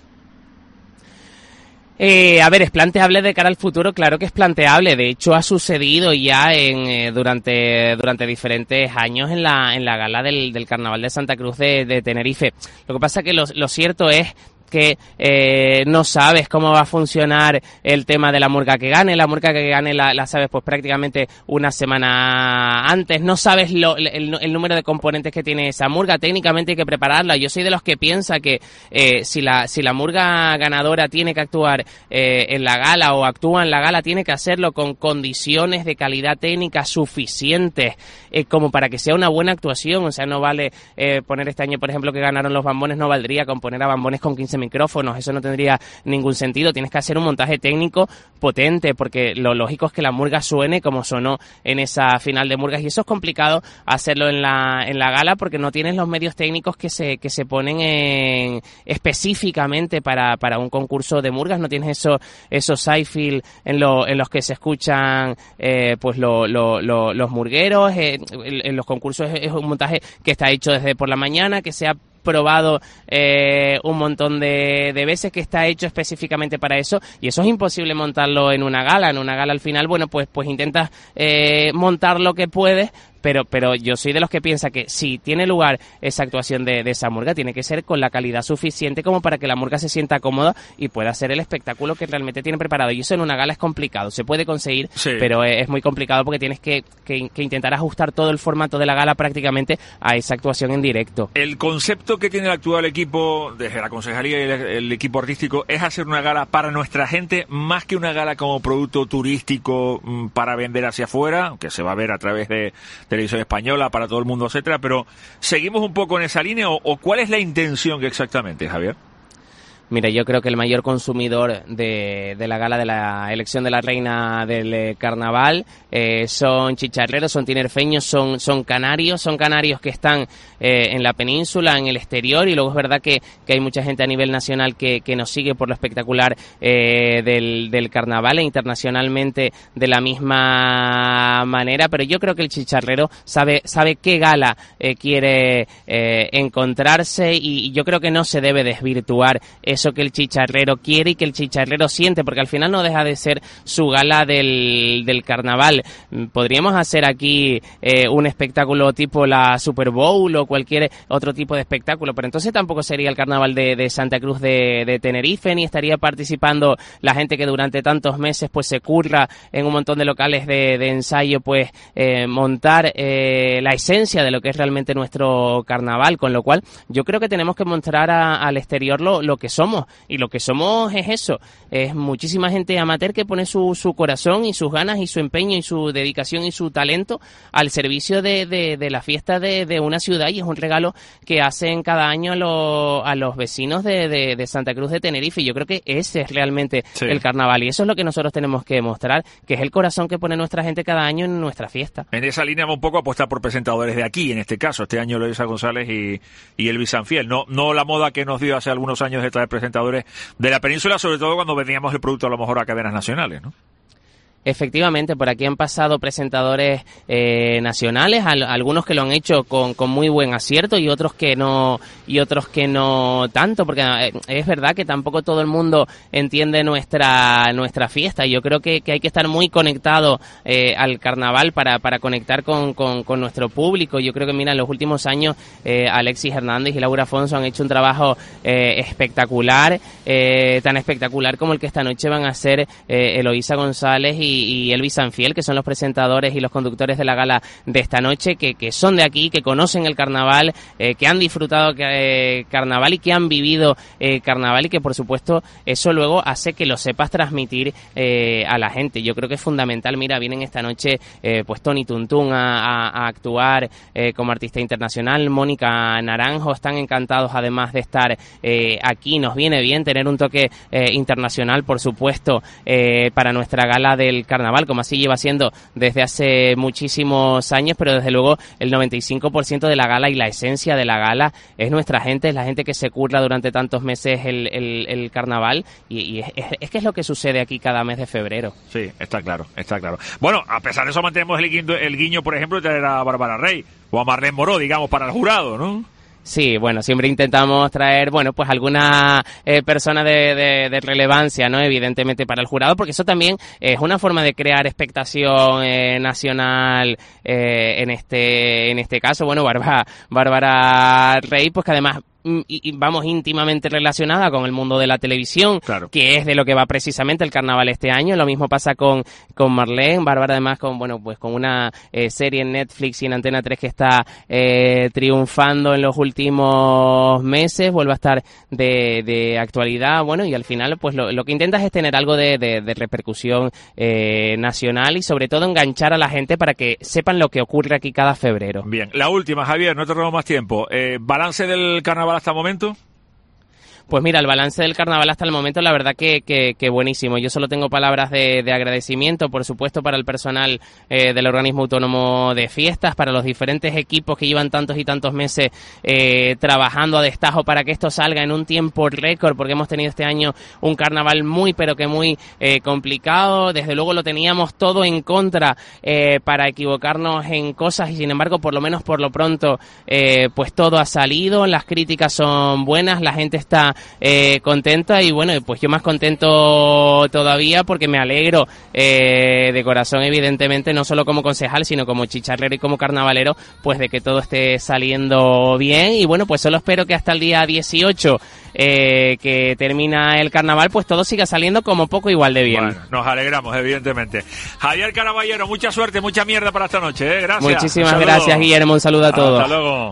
Speaker 20: Eh, a ver, ¿es planteable de cara al futuro? Claro que es planteable. De hecho, ha sucedido ya en eh, durante durante diferentes años en la en la gala del, del Carnaval de Santa Cruz de, de Tenerife. Lo que pasa que lo, lo cierto es que eh, no sabes cómo va a funcionar el tema de la murga que gane. La murga que gane la, la sabes pues prácticamente una semana antes. No sabes lo, el, el número de componentes que tiene esa murga. Técnicamente hay que prepararla. Yo soy de los que piensa que eh, si la si la murga ganadora tiene que actuar eh, en la gala o actúa en la gala, tiene que hacerlo con condiciones de calidad técnica suficientes eh, como para que sea una buena actuación. O sea, no vale eh, poner este año, por ejemplo, que ganaron los Bambones, no valdría con poner a Bambones con quince micrófonos, eso no tendría ningún sentido. Tienes que hacer un montaje técnico potente, porque lo lógico es que la murga suene como sonó en esa final de murgas, y eso es complicado hacerlo en la en la gala porque no tienes los medios técnicos que se que se ponen en, específicamente para, para un concurso de murgas. No tienes eso, esos side-field en, lo, en los que se escuchan eh, pues lo, lo, lo, los murgueros. Eh, en, en los concursos es, es un montaje que está hecho desde por la mañana, que se ha probado eh, un montón de, de veces, que está hecho específicamente para eso, y eso es imposible montarlo en una gala. En una gala al final, bueno, pues pues intentas eh, montar lo que puedes, pero pero yo soy de los que piensa que si tiene lugar esa actuación de, de esa murga, tiene que ser con la calidad suficiente como para que la murga se sienta cómoda y pueda hacer el espectáculo que realmente tiene preparado. Y eso en una gala es complicado, se puede conseguir, sí, pero es, es muy complicado porque tienes que, que, que intentar ajustar todo el formato de la gala prácticamente a esa actuación en directo.
Speaker 2: El concepto que tiene el actual equipo, desde la concejalía y el, el equipo artístico, es hacer una gala para nuestra gente, más que una gala como producto turístico mmm, para vender hacia afuera, que se va a ver a través de Televisión Española para todo el mundo, etcétera. Pero ¿seguimos un poco en esa línea o, o cuál es la intención exactamente, Javier?
Speaker 20: Mira, yo creo que el mayor consumidor de, de la gala de la elección de la reina del eh, carnaval eh, son chicharreros, son tinerfeños, son son canarios, son canarios que están eh, en la península, en el exterior, y luego es verdad que, que hay mucha gente a nivel nacional que, que nos sigue por lo espectacular eh, del, del carnaval, e internacionalmente de la misma manera. Pero yo creo que el chicharrero sabe sabe qué gala eh, quiere eh, encontrarse, y, y yo creo que no se debe desvirtuar eso que el chicharrero quiere y que el chicharrero siente, porque al final no deja de ser su gala del, del carnaval. Podríamos hacer aquí eh, un espectáculo tipo la Super Bowl o cualquier otro tipo de espectáculo, pero entonces tampoco sería el carnaval de, de Santa Cruz de, de Tenerife, ni estaría participando la gente que durante tantos meses pues se curra en un montón de locales de, de ensayo, pues eh, montar eh, la esencia de lo que es realmente nuestro carnaval, con lo cual yo creo que tenemos que mostrar a, al exterior lo, lo que son somos. Y lo que somos es eso, es muchísima gente amateur que pone su, su corazón y sus ganas y su empeño y su dedicación y su talento al servicio de, de, de la fiesta de, de una ciudad, y es un regalo que hacen cada año a, lo, a los vecinos de, de, de Santa Cruz de Tenerife. Y yo creo que ese es realmente sí. el carnaval, y eso es lo que nosotros tenemos que demostrar, que es el corazón que pone nuestra gente cada año en nuestra fiesta.
Speaker 2: En esa línea va un poco apostar por presentadores de aquí, en este caso, este año Loisa González y, y Elvis Sanfiel, no, no la moda que nos dio hace algunos años de traer presentadores de la península, sobre todo cuando vendíamos el producto a lo mejor a cadenas nacionales, ¿no?
Speaker 20: Efectivamente, por aquí han pasado presentadores eh, nacionales, al, algunos que lo han hecho con, con muy buen acierto y otros que no y otros que no tanto, porque eh, es verdad que tampoco todo el mundo entiende nuestra nuestra fiesta, y yo creo que, que hay que estar muy conectado eh, al carnaval para, para conectar con, con, con nuestro público. Yo creo que, mira, en los últimos años eh, Alexis Hernández y Laura Afonso han hecho un trabajo eh, espectacular, eh, tan espectacular como el que esta noche van a hacer eh, Eloísa González y y Elvis Sanfiel, que son los presentadores y los conductores de la gala de esta noche, que, que son de aquí, que conocen el carnaval, eh, que han disfrutado eh, carnaval y que han vivido eh, carnaval, y que por supuesto eso luego hace que lo sepas transmitir eh, a la gente. Yo creo que es fundamental. Mira, vienen esta noche eh, pues Tony Tuntún a, a, a actuar eh, como artista internacional, Mónica Naranjo, están encantados además de estar eh, aquí. Nos viene bien tener un toque eh, internacional, por supuesto, eh, para nuestra gala del carnaval, como así lleva siendo desde hace muchísimos años, pero desde luego el noventa y cinco por ciento de la gala y la esencia de la gala es nuestra gente, es la gente que se curra durante tantos meses el, el, el carnaval, y, y es, es que es lo que sucede aquí cada mes de febrero.
Speaker 2: Sí, está claro, está claro. Bueno, a pesar de eso mantenemos el guiño, el guiño por ejemplo, de traer a Bárbara Rey o a Marlene Moró, digamos, para el jurado, ¿no?
Speaker 20: Sí, bueno, siempre intentamos traer, bueno, pues alguna eh, persona de, de, de relevancia, ¿no? Evidentemente para el jurado, porque eso también es una forma de crear expectación eh, nacional eh, en este en este caso. Bueno, Bárbara, Bárbara Rey, pues que además y, y vamos íntimamente relacionada con el mundo de la televisión, claro, que es de lo que va precisamente el carnaval este año. Lo mismo pasa con con Marlene, Bárbara además con bueno pues con una eh, serie en Netflix y en Antena tres que está eh, triunfando en los últimos meses, vuelve a estar de, de actualidad, bueno, y al final pues lo, lo que intentas es tener algo de, de, de repercusión eh, nacional, y sobre todo enganchar a la gente para que sepan lo que ocurre aquí cada febrero.
Speaker 2: Bien, la última, Javier, no te robo más tiempo. Eh, balance del carnaval hasta el momento.
Speaker 20: Pues mira, el balance del carnaval hasta el momento, la verdad que, que, que buenísimo. Yo solo tengo palabras de, de agradecimiento, por supuesto, para el personal eh, del organismo autónomo de fiestas, para los diferentes equipos que llevan tantos y tantos meses eh, trabajando a destajo para que esto salga en un tiempo récord, porque hemos tenido este año un carnaval muy, pero que muy eh, complicado. Desde luego lo teníamos todo en contra eh, para equivocarnos en cosas, y sin embargo, por lo menos por lo pronto, eh, pues todo ha salido. Las críticas son buenas, la gente está Eh, contenta, y bueno, pues yo más contento todavía porque me alegro eh, de corazón, evidentemente, no solo como concejal, sino como chicharrero y como carnavalero, pues de que todo esté saliendo bien. Y bueno, pues solo espero que hasta el día dieciocho eh, que termina el carnaval, pues todo siga saliendo como poco igual de bien.
Speaker 2: Bueno, nos alegramos, evidentemente. Javier Caraballero, mucha suerte, mucha mierda para esta noche, ¿eh? Gracias.
Speaker 20: Muchísimas gracias, Guillermo, un saludo a todos.
Speaker 2: Hasta luego.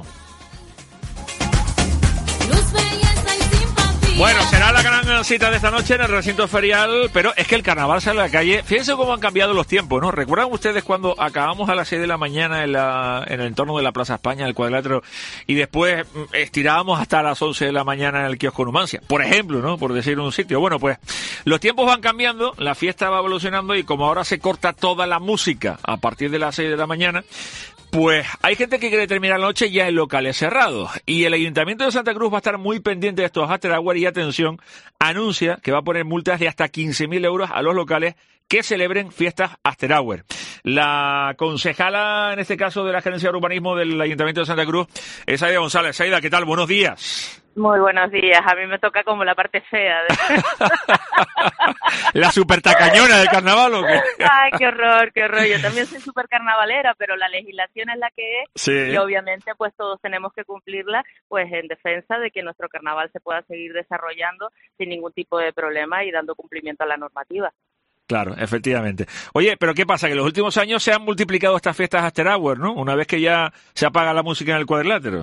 Speaker 2: Bueno, será la gran cita de esta noche en el recinto ferial, pero es que el carnaval sale a la calle. Fíjense cómo han cambiado los tiempos, ¿no? ¿Recuerdan ustedes cuando acabamos a las seis de la mañana en, la, en el entorno de la Plaza España, el cuadrilátero, y después estirábamos hasta las once de la mañana en el kiosco Numancia? Por ejemplo, ¿no? Por decir un sitio. Bueno, pues los tiempos van cambiando, la fiesta va evolucionando, y como ahora se corta toda la música a partir de las seis de la mañana, pues hay gente que quiere terminar la noche ya en locales cerrados, y el Ayuntamiento de Santa Cruz va a estar muy pendiente de estos after hour, y atención, anuncia que va a poner multas de hasta quince mil euros a los locales que celebren fiestas after hour. La concejala, en este caso de la Gerencia de Urbanismo del Ayuntamiento de Santa Cruz, es Aida González. Aida, ¿qué tal? Buenos días.
Speaker 21: Muy buenos días. A mí me toca como la parte fea. De...
Speaker 2: ¿La super tacañona del carnaval o qué?
Speaker 21: Ay, qué horror, qué horror. Yo también soy super carnavalera, pero la legislación es la que es.
Speaker 2: Sí.
Speaker 21: Y obviamente pues todos tenemos que cumplirla, pues en defensa de que nuestro carnaval se pueda seguir desarrollando sin ningún tipo de problema y dando cumplimiento a la normativa.
Speaker 2: Claro, efectivamente. Oye, pero ¿qué pasa? Que en los últimos años se han multiplicado estas fiestas after hour, ¿no? Una vez que ya se apaga la música en el cuadrilátero.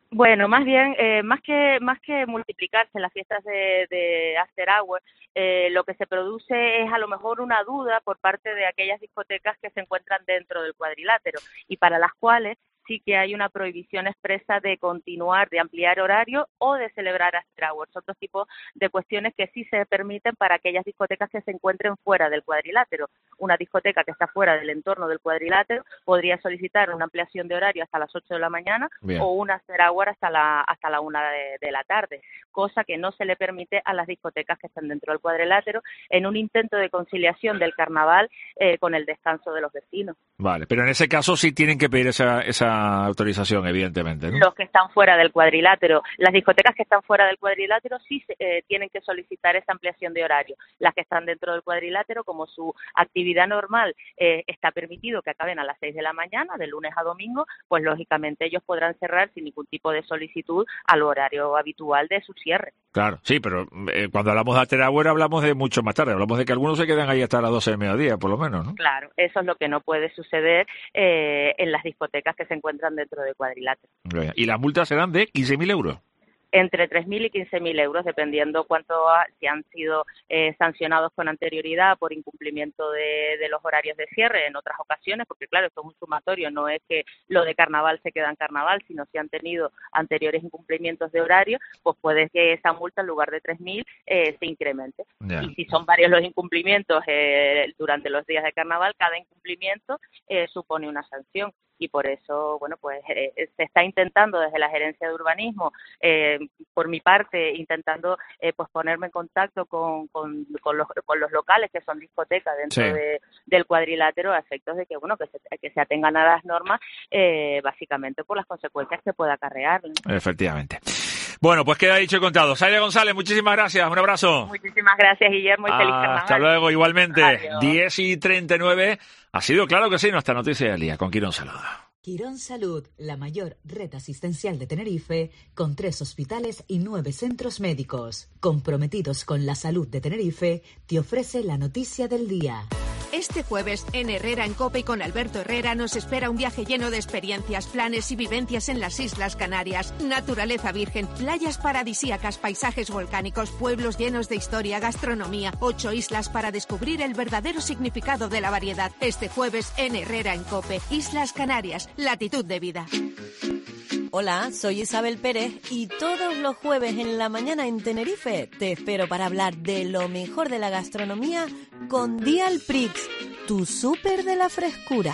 Speaker 21: Bueno, más bien, eh, más que más que multiplicarse las fiestas de, de After Hours, eh, lo que se produce es a lo mejor una duda por parte de aquellas discotecas que se encuentran dentro del cuadrilátero y para las cuales sí que hay una prohibición expresa de continuar, de ampliar horario o de celebrar after hours, otros tipos de cuestiones que sí se permiten para aquellas discotecas que se encuentren fuera del cuadrilátero. Una discoteca que está fuera del entorno del cuadrilátero podría solicitar una ampliación de horario hasta las ocho de la mañana Bien. o un after hour hasta la hasta la una de, de la tarde, cosa que no se le permite a las discotecas que están dentro del cuadrilátero en un intento de conciliación del carnaval eh, con el descanso de los vecinos.
Speaker 2: Vale, pero en ese caso sí tienen que pedir esa esa autorización, evidentemente, ¿no?
Speaker 21: Los que están fuera del cuadrilátero. Las discotecas que están fuera del cuadrilátero sí eh, tienen que solicitar esa ampliación de horario. Las que están dentro del cuadrilátero, como su actividad normal eh, está permitido que acaben a las seis de la mañana, de lunes a domingo, pues lógicamente ellos podrán cerrar sin ningún tipo de solicitud al horario habitual de su cierre.
Speaker 2: Claro, sí, pero eh, cuando hablamos de after hour hablamos de mucho más tarde, hablamos de que algunos se quedan ahí hasta las doce del mediodía, por lo menos, ¿no?
Speaker 21: Claro, eso es lo que no puede suceder eh, en las discotecas que se encuentran dentro del cuadrilátero.
Speaker 2: Y las multas serán de quince mil euros.
Speaker 21: Entre tres mil y quince mil euros, dependiendo cuánto ha, si han sido eh, sancionados con anterioridad por incumplimiento de, de los horarios de cierre en otras ocasiones, porque claro, esto es un sumatorio, no es que lo de carnaval se queda en carnaval, sino si han tenido anteriores incumplimientos de horario, pues puede que esa multa en lugar de tres mil eh, se incremente. Yeah. Y si son varios los incumplimientos eh, durante los días de carnaval, cada incumplimiento eh, supone una sanción. Y por eso, bueno, pues eh, se está intentando desde la Gerencia de Urbanismo, eh, por mi parte, intentando eh, pues ponerme en contacto con, con, con, los, con los locales que son discotecas dentro sí. de, del cuadrilátero a efectos de que, bueno, que se, que se atengan a las normas, eh, básicamente por las consecuencias que pueda acarrear, ¿no?
Speaker 2: Efectivamente. Bueno, pues queda dicho y contado. Saida González, muchísimas gracias. Un abrazo.
Speaker 21: Muchísimas gracias, Guillermo, y feliz carnaval.
Speaker 2: Hasta luego, igualmente. Adiós. diez y treinta y nueve. Ha sido, claro que sí, nuestra noticia del día. Con Quirón Salud.
Speaker 12: Quirón Salud, la mayor red asistencial de Tenerife, con tres hospitales y nueve centros médicos. Comprometidos con la salud de Tenerife, te ofrece la noticia del día.
Speaker 11: Este jueves, en Herrera en Cope y con Alberto Herrera, nos espera un viaje lleno de experiencias, planes y vivencias en las Islas Canarias. Naturaleza virgen, playas paradisíacas, paisajes volcánicos, pueblos llenos de historia, gastronomía, ocho islas para descubrir el verdadero significado de la variedad. Este jueves, en Herrera en Cope, Islas Canarias, latitud de vida.
Speaker 8: Hola, soy Isabel Pérez y todos los jueves en la mañana en Tenerife te espero para hablar de lo mejor de la gastronomía con Dial Prix, tu súper de la frescura.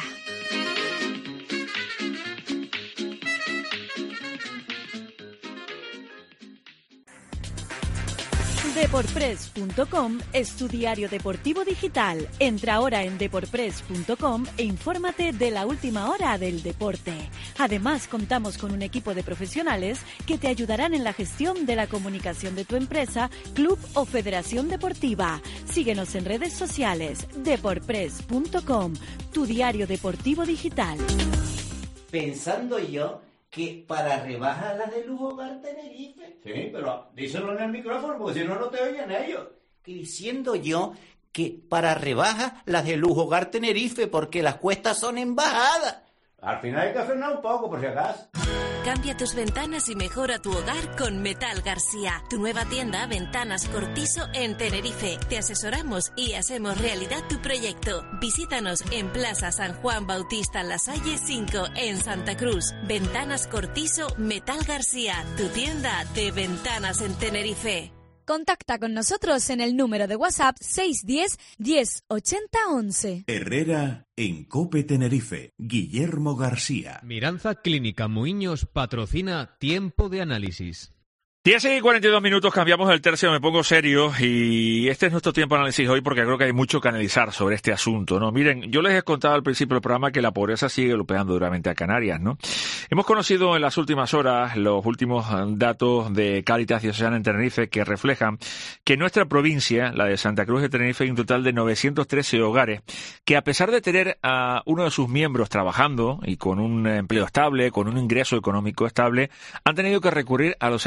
Speaker 8: Deporpress punto com es tu diario deportivo digital. Entra ahora en deporpress punto com e infórmate de la última hora del deporte. Además, contamos con un equipo de profesionales que te ayudarán en la gestión de la comunicación de tu empresa, club o federación deportiva. Síguenos en redes sociales. Deporpress punto com, tu diario deportivo digital.
Speaker 6: Pensando yo que para rebajar las de Lujo Hogar Tenerife.
Speaker 22: Sí, pero díselo en el micrófono porque si no, no te oyen ellos.
Speaker 6: Que diciendo yo que para rebajas las de Lujo Hogar Tenerife porque las cuestas son en bajada.
Speaker 22: Al final hay que frenar un poco, por si acaso.
Speaker 23: Cambia tus ventanas y mejora tu hogar con Metal García, tu nueva tienda Ventanas Cortiso en Tenerife. Te asesoramos y hacemos realidad tu proyecto. Visítanos en Plaza San Juan Bautista Lasalle cinco en Santa Cruz. Ventanas Cortiso Metal García, tu tienda de ventanas en Tenerife.
Speaker 16: Contacta con nosotros en el número de WhatsApp seis uno cero, diez, ochenta, once.
Speaker 1: Herrera en Cope Tenerife. Guillermo García.
Speaker 24: Miranza Clínica Muiños patrocina Tiempo de Análisis.
Speaker 2: diez y cuarenta y dos minutos, cambiamos el tercio, me pongo serio y este es nuestro tiempo de análisis hoy porque creo que hay mucho que analizar sobre este asunto, ¿no? Miren, yo les he contado al principio del programa que la pobreza sigue golpeando duramente a Canarias, ¿no? Hemos conocido en las últimas horas los últimos datos de Cáritas Diocesana en Tenerife que reflejan que en nuestra provincia, la de Santa Cruz de Tenerife, hay un total de novecientos trece hogares que a pesar de tener a uno de sus miembros trabajando y con un empleo estable, con un ingreso económico estable, han tenido que recurrir a los servicios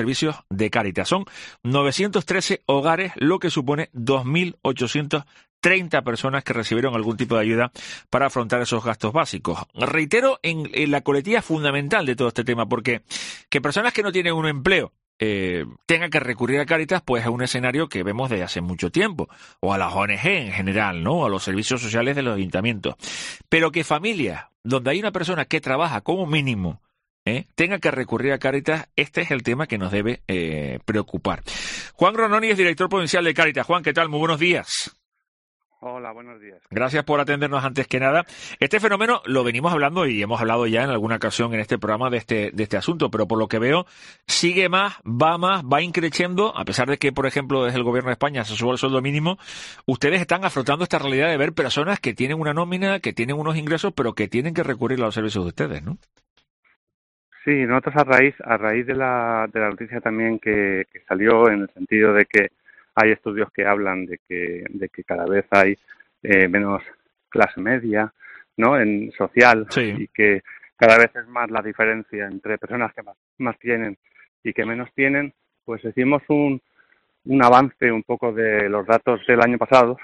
Speaker 2: de Cáritas. Son novecientos trece hogares, lo que supone dos mil ochocientos treinta personas que recibieron algún tipo de ayuda para afrontar esos gastos básicos. Reitero, en, en la coletilla fundamental de todo este tema, porque que personas que no tienen un empleo eh, tengan que recurrir a Cáritas, pues es un escenario que vemos desde hace mucho tiempo, o a las O N G en general, ¿no? A los servicios sociales de los ayuntamientos. Pero que familias donde hay una persona que trabaja como mínimo ¿Eh? tenga que recurrir a Cáritas, este es el tema que nos debe eh, preocupar. Juan Grononi es director provincial de Cáritas. Juan, ¿qué tal? Muy buenos días.
Speaker 3: Hola, buenos días.
Speaker 2: Gracias por atendernos antes que nada. Este fenómeno lo venimos hablando y hemos hablado ya en alguna ocasión en este programa de este, de este asunto, pero por lo que veo sigue más, va más, va increciendo, a pesar de que, por ejemplo, desde el gobierno de España se sube el sueldo mínimo. Ustedes están afrontando esta realidad de ver personas que tienen una nómina, que tienen unos ingresos, pero que tienen que recurrir a los servicios de ustedes, ¿no?
Speaker 3: Sí, nosotros a raíz a raíz de la de la noticia también que, que salió en el sentido de que hay estudios que hablan de que de que cada vez hay eh, menos clase media, ¿no? En social sí. Y que cada vez es más la diferencia entre personas que más, más tienen y que menos tienen, pues hicimos un un avance un poco de los datos del año pasado.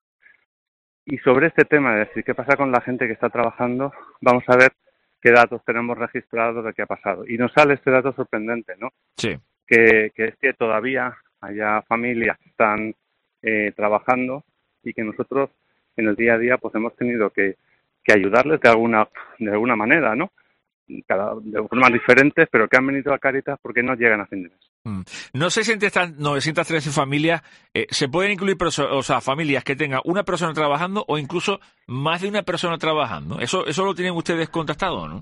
Speaker 3: Y sobre este tema de decir qué pasa con la gente que está trabajando, vamos a ver qué datos tenemos registrados de qué ha pasado. Y nos sale este dato sorprendente, ¿no?
Speaker 2: Sí.
Speaker 3: Que, que es que todavía haya familias que están eh, trabajando y que nosotros en el día a día pues hemos tenido que, que ayudarles de alguna de alguna manera, ¿no? Cada, de formas diferentes, pero que han venido a Cáritas porque no llegan a fin de mes.
Speaker 2: Mm. No sé si entre estas novecientas trece familias eh, se pueden incluir perso- o sea, familias que tengan una persona trabajando o incluso más de una persona trabajando. Eso eso lo tienen ustedes contactado, ¿no?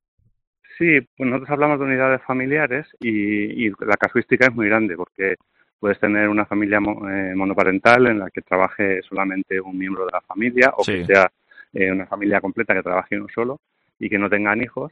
Speaker 3: Sí, pues nosotros hablamos de unidades familiares y, y la casuística es muy grande porque puedes tener una familia mo- eh, monoparental en la que trabaje solamente un miembro de la familia o sí. que sea eh, una familia completa que trabaje uno solo y que no tengan hijos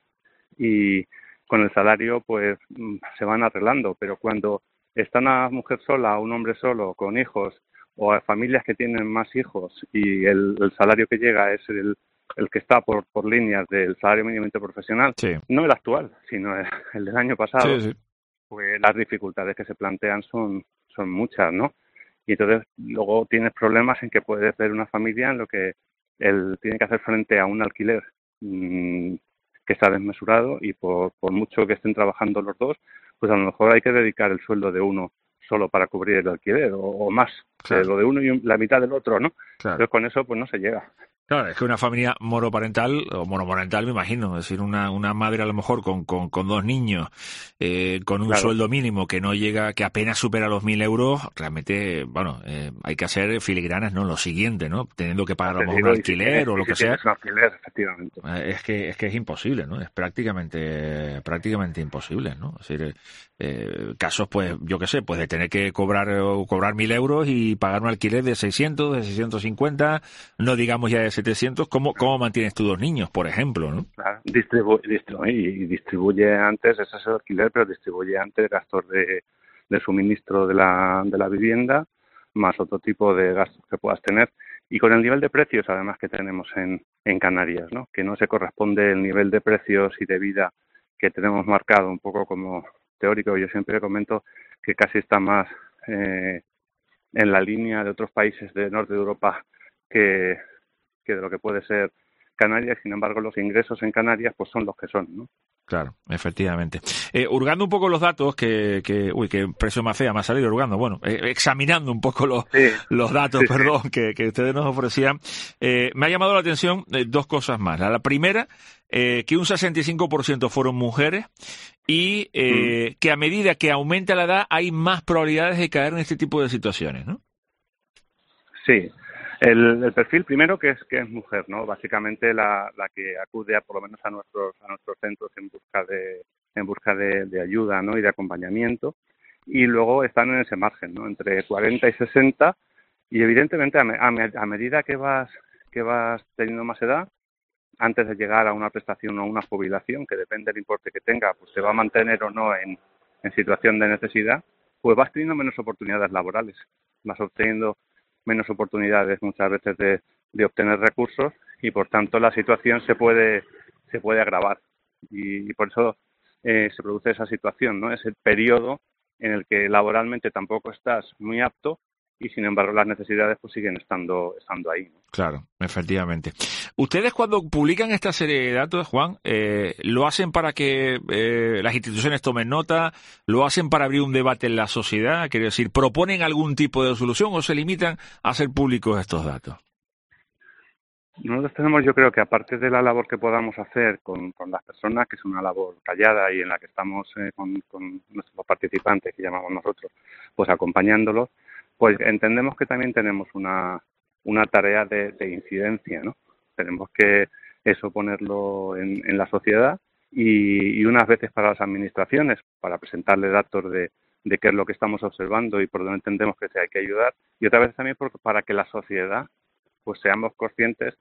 Speaker 3: y con el salario pues se van arreglando, pero cuando está una mujer sola, un hombre solo, con hijos o familias que tienen más hijos y el, el salario que llega es el, el que está por, por líneas del salario mínimo interprofesional, sí. no el actual, sino el, el del año pasado, sí, sí. pues las dificultades que se plantean son, son muchas, ¿no? Y entonces luego tienes problemas en que puedes ver una familia en lo que él tiene que hacer frente a un alquiler mmm, que está desmesurado y por, por mucho que estén trabajando los dos, pues a lo mejor hay que dedicar el sueldo de uno solo para cubrir el alquiler o, o más, claro. lo de uno y un, la mitad del otro, ¿no? Claro. Entonces con eso pues no se llega.
Speaker 2: Claro, es que una familia monoparental, o monoparental me imagino, es decir, una, una madre a lo mejor con, con, con dos niños, eh, con un claro. sueldo mínimo que no llega, que apenas supera los mil euros, realmente, bueno, eh, hay que hacer filigranas, ¿no? Lo siguiente, ¿no? Teniendo que pagar a lo mejor un alquiler o lo que sea.
Speaker 3: Un alquiler, efectivamente.
Speaker 2: Es que, es que es imposible, ¿no? Es prácticamente, prácticamente imposible, ¿no? Es decir, eh, casos, pues, yo qué sé, pues de tener que cobrar, cobrar mil euros y pagar un alquiler de seiscientos, de seiscientos cincuenta, no digamos ya de setecientos, ¿cómo, cómo mantienes tú dos niños, por ejemplo, ¿no?
Speaker 3: Claro, distribu- distribu- y distribuye antes, ese es el alquiler, pero distribuye antes gastos de, de suministro de la, de la vivienda, más otro tipo de gastos que puedas tener. Y con el nivel de precios, además, que tenemos en, en Canarias, ¿no? Que no se corresponde el nivel de precios y de vida que tenemos marcado un poco como teórico. Yo siempre comento que casi está más eh, en la línea de otros países del norte de Europa que que de lo que puede ser Canarias, sin embargo los ingresos en Canarias pues son los que son, ¿no?
Speaker 2: Claro, efectivamente. Eh, hurgando un poco los datos, que, que uy, qué precio más fea me ha salido hurgando, bueno, eh, examinando un poco los, sí. los datos, sí, perdón, sí. Que, que ustedes nos ofrecían, eh, me ha llamado la atención eh, dos cosas más. La, la primera, eh, que un sesenta y cinco por ciento fueron mujeres y eh, mm. que a medida que aumenta la edad hay más probabilidades de caer en este tipo de situaciones, ¿no?
Speaker 3: Sí. El, el perfil primero que es que es mujer, ¿no? Básicamente la, la que acude a, por lo menos a nuestros a nuestros centros en busca de en busca de, de ayuda, ¿no? Y de acompañamiento, y luego están en ese margen, ¿no? Entre cuarenta y sesenta, y evidentemente a, me, a, me, a medida que vas que vas teniendo más edad, antes de llegar a una prestación o una jubilación, que depende del importe que tenga, pues se va a mantener o no en, en situación de necesidad, pues vas teniendo menos oportunidades laborales, vas obteniendo menos oportunidades muchas veces de, de obtener recursos y por tanto la situación se puede se puede agravar y, y por eso eh, se produce esa situación, ¿no? Ese periodo en el que laboralmente tampoco estás muy apto y sin embargo las necesidades pues siguen estando estando ahí, ¿no?
Speaker 2: Claro, efectivamente. Ustedes cuando publican esta serie de datos, Juan, eh, ¿lo hacen para que eh, las instituciones tomen nota? ¿Lo hacen para abrir un debate en la sociedad? Quiero decir, ¿proponen algún tipo de solución o se limitan a hacer públicos estos datos?
Speaker 3: Nosotros tenemos, yo creo que aparte de la labor que podamos hacer con, con las personas, que es una labor callada y en la que estamos eh, con, con nuestros participantes, que llamamos nosotros, pues acompañándolos, pues entendemos que también tenemos una, una tarea de, de incidencia, ¿no? Tenemos que eso ponerlo en, en la sociedad y, y unas veces para las administraciones, para presentarle datos de, de qué es lo que estamos observando y por dónde entendemos que se hay que ayudar, y otras veces también por, para que la sociedad pues seamos conscientes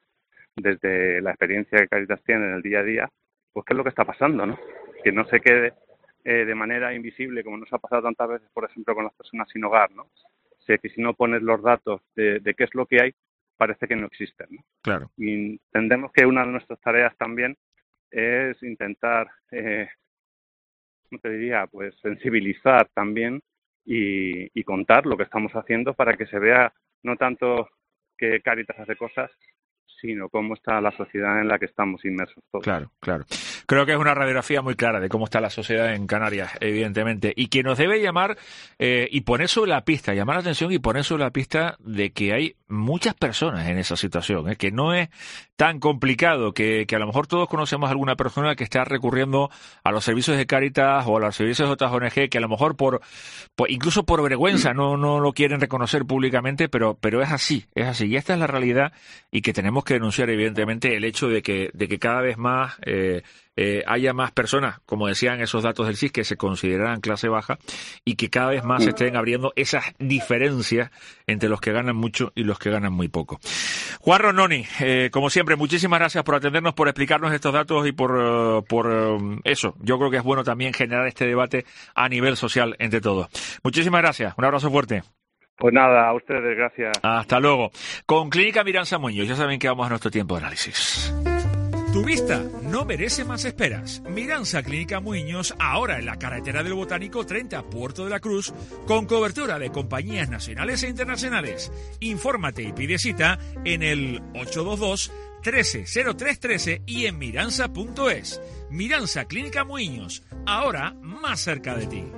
Speaker 3: desde la experiencia que Cáritas tiene en el día a día, pues qué es lo que está pasando, ¿no? Que no se quede eh, de manera invisible, como nos ha pasado tantas veces, por ejemplo, con las personas sin hogar, ¿no? O sea, que si no pones los datos de, de qué es lo que hay, parece que no existen, ¿no?
Speaker 2: Claro.
Speaker 3: Y entendemos que una de nuestras tareas también es intentar, eh, ¿cómo te diría? Pues sensibilizar también y, y contar lo que estamos haciendo para que se vea no tanto que Cáritas hace cosas, sino cómo está la sociedad en la que estamos inmersos todos.
Speaker 2: Claro, claro. Creo que es una radiografía muy clara de cómo está la sociedad en Canarias, evidentemente, y que nos debe llamar eh, y poner sobre la pista, llamar la atención y poner sobre la pista de que hay muchas personas en esa situación, ¿eh? Que no es tan complicado, que, que a lo mejor todos conocemos a alguna persona que está recurriendo a los servicios de Cáritas o a los servicios de otras O N G, que a lo mejor por, por incluso por vergüenza no, no lo quieren reconocer públicamente, pero, pero es así, es así. Y esta es la realidad y que tenemos que denunciar, evidentemente, el hecho de que, de que cada vez más eh, eh, haya más personas, como decían esos datos del C I S, que se consideran clase baja y que cada vez más se estén abriendo esas diferencias entre los que ganan mucho y los que ganan muy poco. Juan Rognoni, eh, como siempre, muchísimas gracias por atendernos, por explicarnos estos datos y por, uh, por uh, eso. Yo creo que es bueno también generar este debate a nivel social entre todos. Muchísimas gracias. Un abrazo fuerte.
Speaker 3: Pues nada, a ustedes, gracias.
Speaker 2: Hasta luego. Con Clínica Miranza Muñoz, ya saben que vamos a nuestro tiempo de análisis.
Speaker 5: Tu vista no merece más esperas. Miranza Clínica Muñoz, ahora en la carretera del Botánico treinta, Puerto de la Cruz, con cobertura de compañías nacionales e internacionales. Infórmate y pide cita en el ocho dos dos, trece cero tres trece y en miranza punto es. Miranza Clínica Muñoz, ahora más cerca de ti.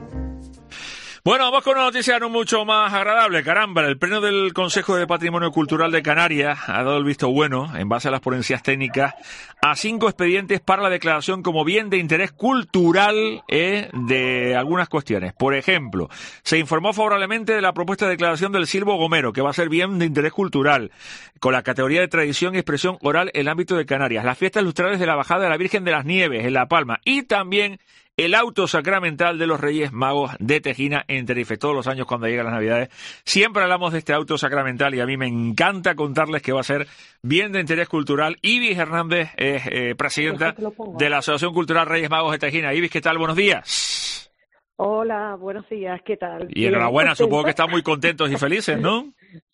Speaker 2: Bueno, vamos con una noticia no mucho más agradable. Caramba, el Pleno del Consejo de Patrimonio Cultural de Canarias ha dado el visto bueno, en base a las ponencias técnicas, a cinco expedientes para la declaración como bien de interés cultural eh, de algunas cuestiones. Por ejemplo, se informó favorablemente de la propuesta de declaración del Silbo Gomero, que va a ser bien de interés cultural, con la categoría de tradición y expresión oral en el ámbito de Canarias. Las fiestas lustrales de la Bajada de la Virgen de las Nieves, en La Palma, y también el auto sacramental de los Reyes Magos de Tejina en Tenerife. Todos los años cuando llegan las Navidades siempre hablamos de este auto sacramental y a mí me encanta contarles que va a ser bien de interés cultural. Ibis Hernández es eh, presidenta de la Asociación Cultural Reyes Magos de Tejina. Ibis, ¿qué tal? Buenos días.
Speaker 7: Hola, buenos días, ¿qué tal?
Speaker 2: Y enhorabuena, supongo que están muy contentos y felices, ¿no?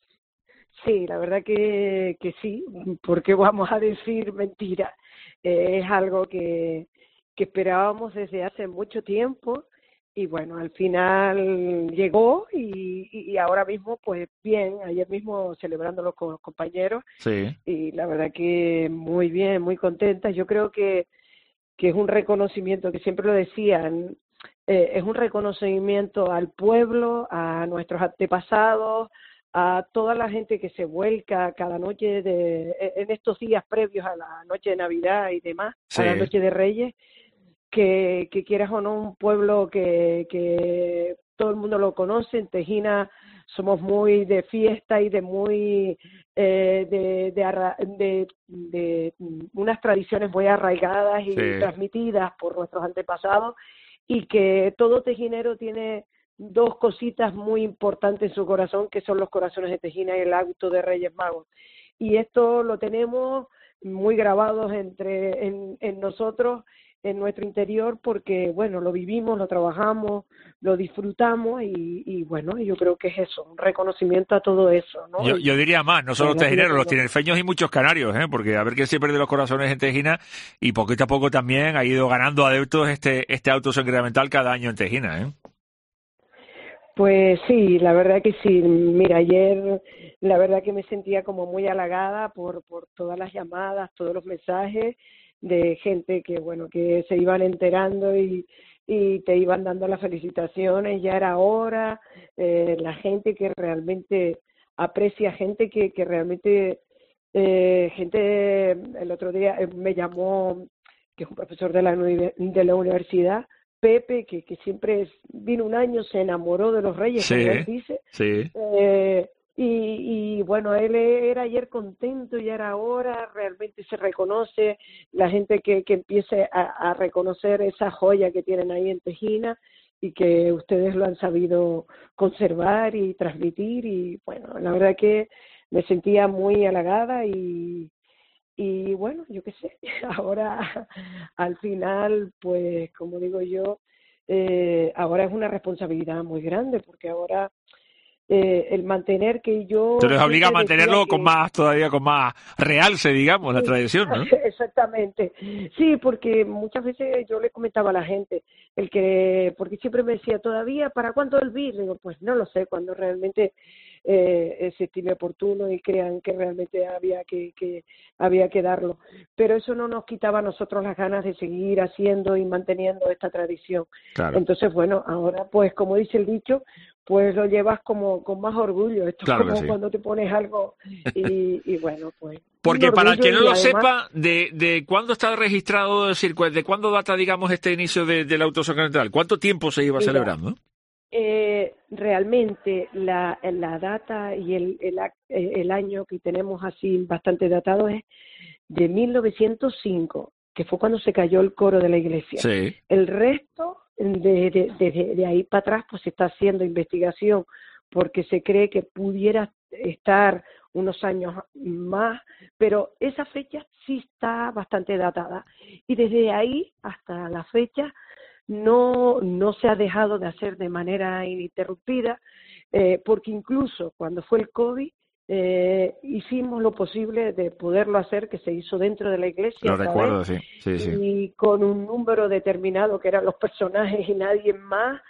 Speaker 7: Sí, la verdad que, que sí, porque vamos a decir mentira. Eh, es algo que... que esperábamos desde hace mucho tiempo y bueno, al final llegó y, y ahora mismo pues bien, ayer mismo celebrándolo con los compañeros
Speaker 2: sí.
Speaker 7: Y la verdad que muy bien, muy contenta. Yo creo que, que es un reconocimiento, que siempre lo decían, eh, es un reconocimiento al pueblo, a nuestros antepasados, a toda la gente que se vuelca cada noche de, en estos días previos a la noche de Navidad y demás,
Speaker 2: sí.
Speaker 7: A la noche de Reyes, que, que quieras o no, un pueblo que, que todo el mundo lo conoce. En Tejina somos muy de fiesta y de muy eh, de, de, arra, de, de unas tradiciones muy arraigadas y
Speaker 2: sí.
Speaker 7: transmitidas por nuestros antepasados, y que todo tejinero tiene dos cositas muy importantes en su corazón, que son los corazones de Tejina y el auto de Reyes Magos. Y esto lo tenemos muy grabados entre en, en nosotros, en nuestro interior, porque bueno, lo vivimos, lo trabajamos, lo disfrutamos y, y bueno, yo creo que es eso, un reconocimiento a todo eso, ¿no?
Speaker 2: Yo, yo diría más, no solo los tejineros, los tinerfeños y muchos canarios, ¿eh? Porque a ver quién se pierde los corazones en Tejina, y poquito a poco también ha ido ganando adeptos este este auto sacramental cada año en Tejina, ¿eh?
Speaker 7: Pues sí, la verdad que sí. Mira, ayer la verdad que me sentía como muy halagada por, por todas las llamadas, todos los mensajes de gente que, bueno, que se iban enterando y, y te iban dando las felicitaciones. Ya era hora, eh, la gente que realmente aprecia, gente que, que realmente, eh, gente, el otro día eh, me llamó, que es un profesor de la, de la universidad, Pepe, que, que siempre es, vino un año, se enamoró de los Reyes,
Speaker 2: Sí,
Speaker 7: como él dice.
Speaker 2: sí.
Speaker 7: Eh, y, y bueno, él era ayer contento, ya era hora, realmente se reconoce la gente que, que empiece a, a reconocer esa joya que tienen ahí en Tejina y que ustedes lo han sabido conservar y transmitir. Y bueno, la verdad que me sentía muy halagada y, y bueno, yo qué sé, ahora al final, pues como digo yo, eh, ahora es una responsabilidad muy grande porque ahora eh, el mantener que yo...
Speaker 2: Se les obliga a
Speaker 7: siempre decía
Speaker 2: mantenerlo con
Speaker 7: que-
Speaker 2: más, todavía con más realce, digamos, la
Speaker 7: Sí,
Speaker 2: tradición, ¿no?
Speaker 7: Exactamente. Sí, porque muchas veces yo le comentaba a la gente, el que, porque siempre me decía, ¿todavía para cuándo el B I R? Digo, pues no lo sé, cuando realmente eh, se estime oportuno y crean que realmente había que, que había que darlo. Pero eso no nos quitaba a nosotros las ganas de seguir haciendo y manteniendo esta tradición.
Speaker 2: Claro.
Speaker 7: Entonces, bueno, ahora pues como dice el dicho, pues lo llevas como con más orgullo. Esto
Speaker 2: Claro
Speaker 7: es
Speaker 2: que
Speaker 7: como
Speaker 2: sí.
Speaker 7: cuando te pones algo y, y bueno, pues...
Speaker 2: Porque
Speaker 7: un
Speaker 2: para el que
Speaker 7: orgullo
Speaker 2: no
Speaker 7: y
Speaker 2: lo
Speaker 7: además-
Speaker 2: sepa, de, de cuándo está registrado, es decir, ¿de cuándo data, digamos, este inicio de, del auto sacramental? ¿Cuánto tiempo se iba
Speaker 7: Mira,
Speaker 2: celebrando?
Speaker 7: Eh, realmente la, la data y el, el, ac- eh, el año que tenemos así bastante datado es de mil novecientos cinco, que fue cuando se cayó el coro de la iglesia.
Speaker 2: Sí.
Speaker 7: El resto, de, de, de, de ahí para atrás, pues se está haciendo investigación porque se cree que pudiera estar unos años más, pero esa fecha sí está bastante datada. Y desde ahí hasta la fecha no, no se ha dejado de hacer de manera ininterrumpida, eh, porque incluso cuando fue el COVID, eh, hicimos lo posible de poderlo hacer, que se hizo dentro de la iglesia.
Speaker 2: Lo
Speaker 7: esta
Speaker 2: recuerdo,
Speaker 7: vez,
Speaker 2: sí, sí, sí.
Speaker 7: y con un número determinado que eran los personajes y nadie más.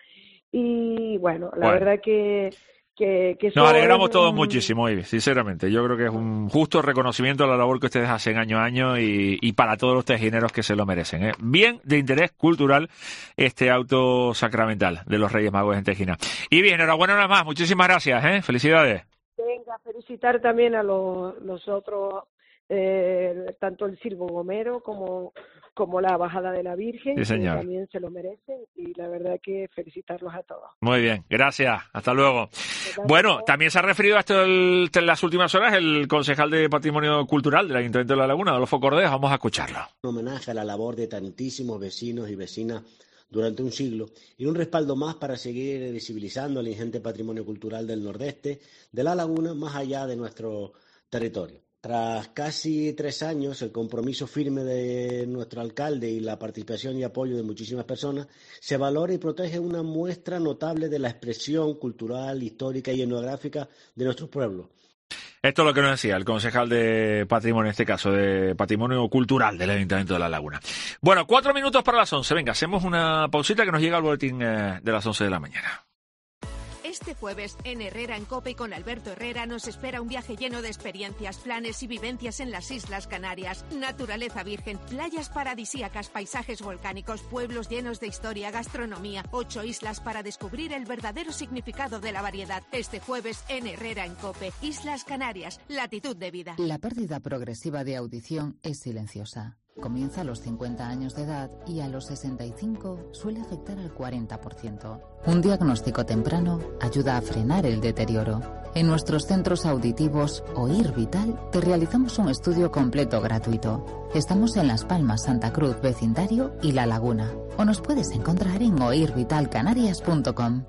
Speaker 7: Y bueno, la
Speaker 2: Bueno.
Speaker 7: verdad que, que, que eso
Speaker 2: Nos alegramos
Speaker 7: es
Speaker 2: todos
Speaker 7: un-
Speaker 2: muchísimo, Ibi, sinceramente. Yo creo que es un justo reconocimiento a la labor que ustedes hacen año a año y, y para todos los tejineros que se lo merecen, ¿eh? Bien de interés cultural este auto sacramental de los Reyes Magos en Tejina. Ibi, enhorabuena una vez más. Muchísimas gracias, ¿eh? Felicidades.
Speaker 7: Venga, felicitar también a los, los otros, eh, tanto el Sirvo Gomero como, como la Bajada de la Virgen,
Speaker 2: Sí, señor.
Speaker 7: que también se lo merecen, y la verdad que felicitarlos a todos.
Speaker 2: Muy bien, gracias. Hasta luego. Bueno, también se ha referido a esto el- en las últimas horas el concejal de Patrimonio Cultural del Ayuntamiento de La Laguna, Adolfo Cordés. Vamos a escucharlo.
Speaker 4: Un homenaje a la labor de tantísimos vecinos y vecinas durante un siglo y un respaldo más para seguir visibilizando el ingente patrimonio cultural del nordeste de La Laguna más allá de nuestro territorio. Tras casi tres años, el compromiso firme de nuestro alcalde y la participación y apoyo de muchísimas personas, se valora y protege una muestra notable de la expresión cultural, histórica y etnográfica de nuestros pueblos.
Speaker 2: Esto es lo que nos decía el concejal de Patrimonio, en este caso, de Patrimonio Cultural del Ayuntamiento de La Laguna. Bueno, cuatro minutos para las once. Venga, hacemos una pausita que nos llega al boletín eh, de las once de la mañana.
Speaker 11: Este jueves, en Herrera en Cope con Alberto Herrera, nos espera un viaje lleno de experiencias, planes y vivencias en las Islas Canarias. Naturaleza virgen, playas paradisíacas, paisajes volcánicos, pueblos llenos de historia, gastronomía, ocho islas para descubrir el verdadero significado de la variedad. Este jueves, en Herrera en Cope, Islas Canarias, latitud de vida.
Speaker 9: La pérdida progresiva de audición es silenciosa. Comienza a los cincuenta años de edad y a los sesenta y cinco suele afectar al cuarenta por ciento. Un diagnóstico temprano ayuda a frenar el deterioro. En nuestros centros auditivos Oír Vital te realizamos un estudio completo gratuito. Estamos en Las Palmas, Santa Cruz, Vecindario y La Laguna. O nos puedes encontrar en oír vital canarias punto com.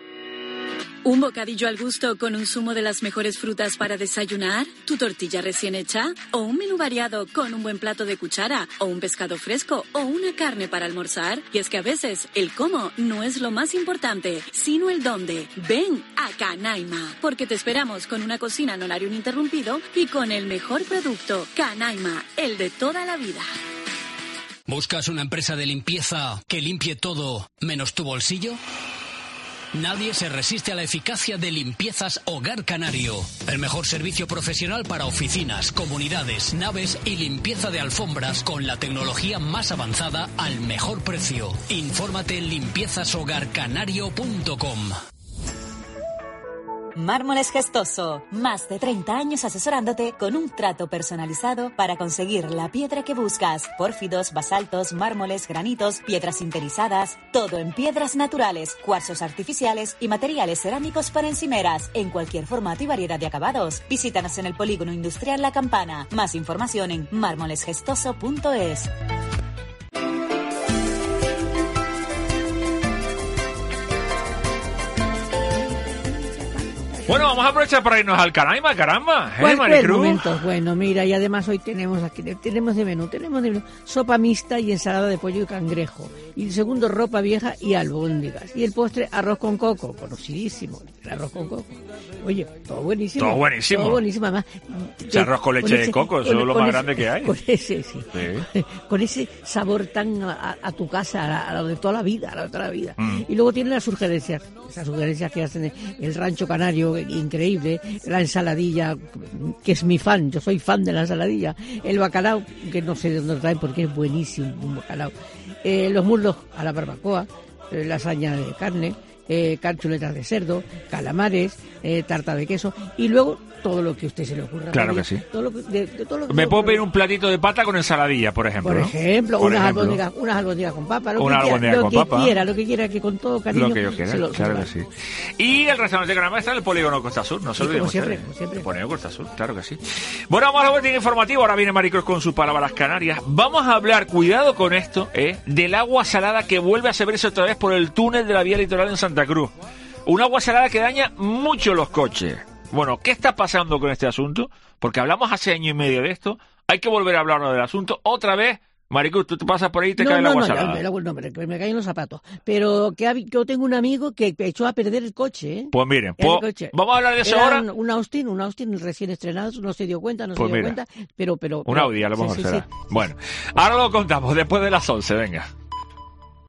Speaker 10: ¿Un bocadillo al gusto con un zumo de las mejores frutas para desayunar? ¿Tu tortilla recién hecha? ¿O un menú variado con un buen plato de cuchara? ¿O un pescado fresco? ¿O una carne para almorzar? Y es que a veces el cómo no es lo más importante, sino el dónde. Ven a Canaima, porque te esperamos con una cocina en horario ininterrumpido y con el mejor producto. Canaima, el de toda la vida.
Speaker 15: ¿Buscas una empresa de limpieza que limpie todo menos tu bolsillo? Nadie se resiste a la eficacia de Limpiezas Hogar Canario. El mejor servicio profesional para oficinas, comunidades, naves y limpieza de alfombras con la tecnología más avanzada al mejor precio. Infórmate en limpiezas hogar canario punto com.
Speaker 8: Mármoles Gestoso, más de treinta años asesorándote con un trato personalizado para conseguir la piedra que buscas. Pórfidos, basaltos, mármoles, granitos, piedras sinterizadas, todo en piedras naturales, cuarzos artificiales y materiales cerámicos para encimeras, en cualquier formato y variedad de acabados. Visítanos en el Polígono Industrial La Campana. Más información en mármoles gestoso punto es.
Speaker 2: Bueno, vamos a aprovechar para irnos al Canaima, caramba. ¿Eh,
Speaker 13: Cualquier momento. Bueno, mira, y además hoy tenemos aquí, tenemos de menú, tenemos de menú sopa mixta y ensalada de pollo y cangrejo. Y el segundo, ropa vieja y albóndigas. Y el postre, arroz con coco, conocidísimo, el arroz con coco. Oye, todo buenísimo.
Speaker 2: Todo buenísimo.
Speaker 13: Todo buenísimo, además.
Speaker 2: Ese arroz con leche con ese, de coco, eso es lo más ese, grande que hay.
Speaker 13: Con ese, sí. sí. Con ese sabor tan a, a tu casa, a lo de toda la vida, a lo de toda la vida. Mm. Y luego tienen las sugerencias, esas sugerencias que hacen el Rancho Canario, increíble, la ensaladilla, que es mi fan, yo soy fan de la ensaladilla, el bacalao, que no sé de dónde lo traen porque es buenísimo un bacalao, eh, los muslos a la barbacoa, eh, lasaña de carne, eh, chuletas de cerdo, calamares, eh, tarta de queso, y luego todo lo que a usted se le ocurra.
Speaker 2: Claro que sí.
Speaker 13: Todo lo que, de, de todo lo que
Speaker 2: Me puedo pedir un platito de pata con ensaladilla, por ejemplo.
Speaker 13: Por
Speaker 2: ¿no?
Speaker 13: ejemplo,
Speaker 2: por
Speaker 13: unas
Speaker 2: ejemplo.
Speaker 13: albóndigas, unas albóndigas con papa, lo
Speaker 2: una
Speaker 13: que quiera, lo
Speaker 2: con
Speaker 13: que
Speaker 2: papa.
Speaker 13: quiera, lo que quiera, que con todo cariño.
Speaker 2: Lo que yo quiera,
Speaker 13: lo,
Speaker 2: claro que sí. Y el restaurante Granada está en el Polígono Costa Sur, no se olviden.
Speaker 13: Como siempre, como siempre.
Speaker 2: El Polígono Costa Sur, claro que sí. Bueno, vamos a la vuelta informativa. Ahora viene Maricruz con sus palabras canarias. Vamos a hablar, cuidado con esto, ¿eh? del agua salada que vuelve a verse otra vez por el túnel de la vía litoral en Santa Cruz. Un agua salada que daña mucho los coches. Bueno, ¿qué está pasando con este asunto? Porque hablamos hace año y medio de esto. Hay que volver a hablar del asunto otra vez. Maricruz, tú te pasas por ahí y te
Speaker 13: no,
Speaker 2: cae el
Speaker 13: no,
Speaker 2: agua
Speaker 13: no,
Speaker 2: salada.
Speaker 13: No, no, no, no, me caen los zapatos. Pero que ha, yo tengo un amigo que echó a perder el coche. ¿eh?
Speaker 2: Pues miren, pues, vamos a hablar de eso
Speaker 13: Era
Speaker 2: ahora.
Speaker 13: Un, un Austin, un Austin recién estrenado, no se dio cuenta, no
Speaker 2: pues
Speaker 13: se dio
Speaker 2: mira,
Speaker 13: cuenta. Pero, pero,
Speaker 2: un
Speaker 13: pero,
Speaker 2: Audi a lo mejor
Speaker 13: sí, sí,
Speaker 2: será.
Speaker 13: Sí.
Speaker 2: Bueno, ahora lo contamos después de las once, venga.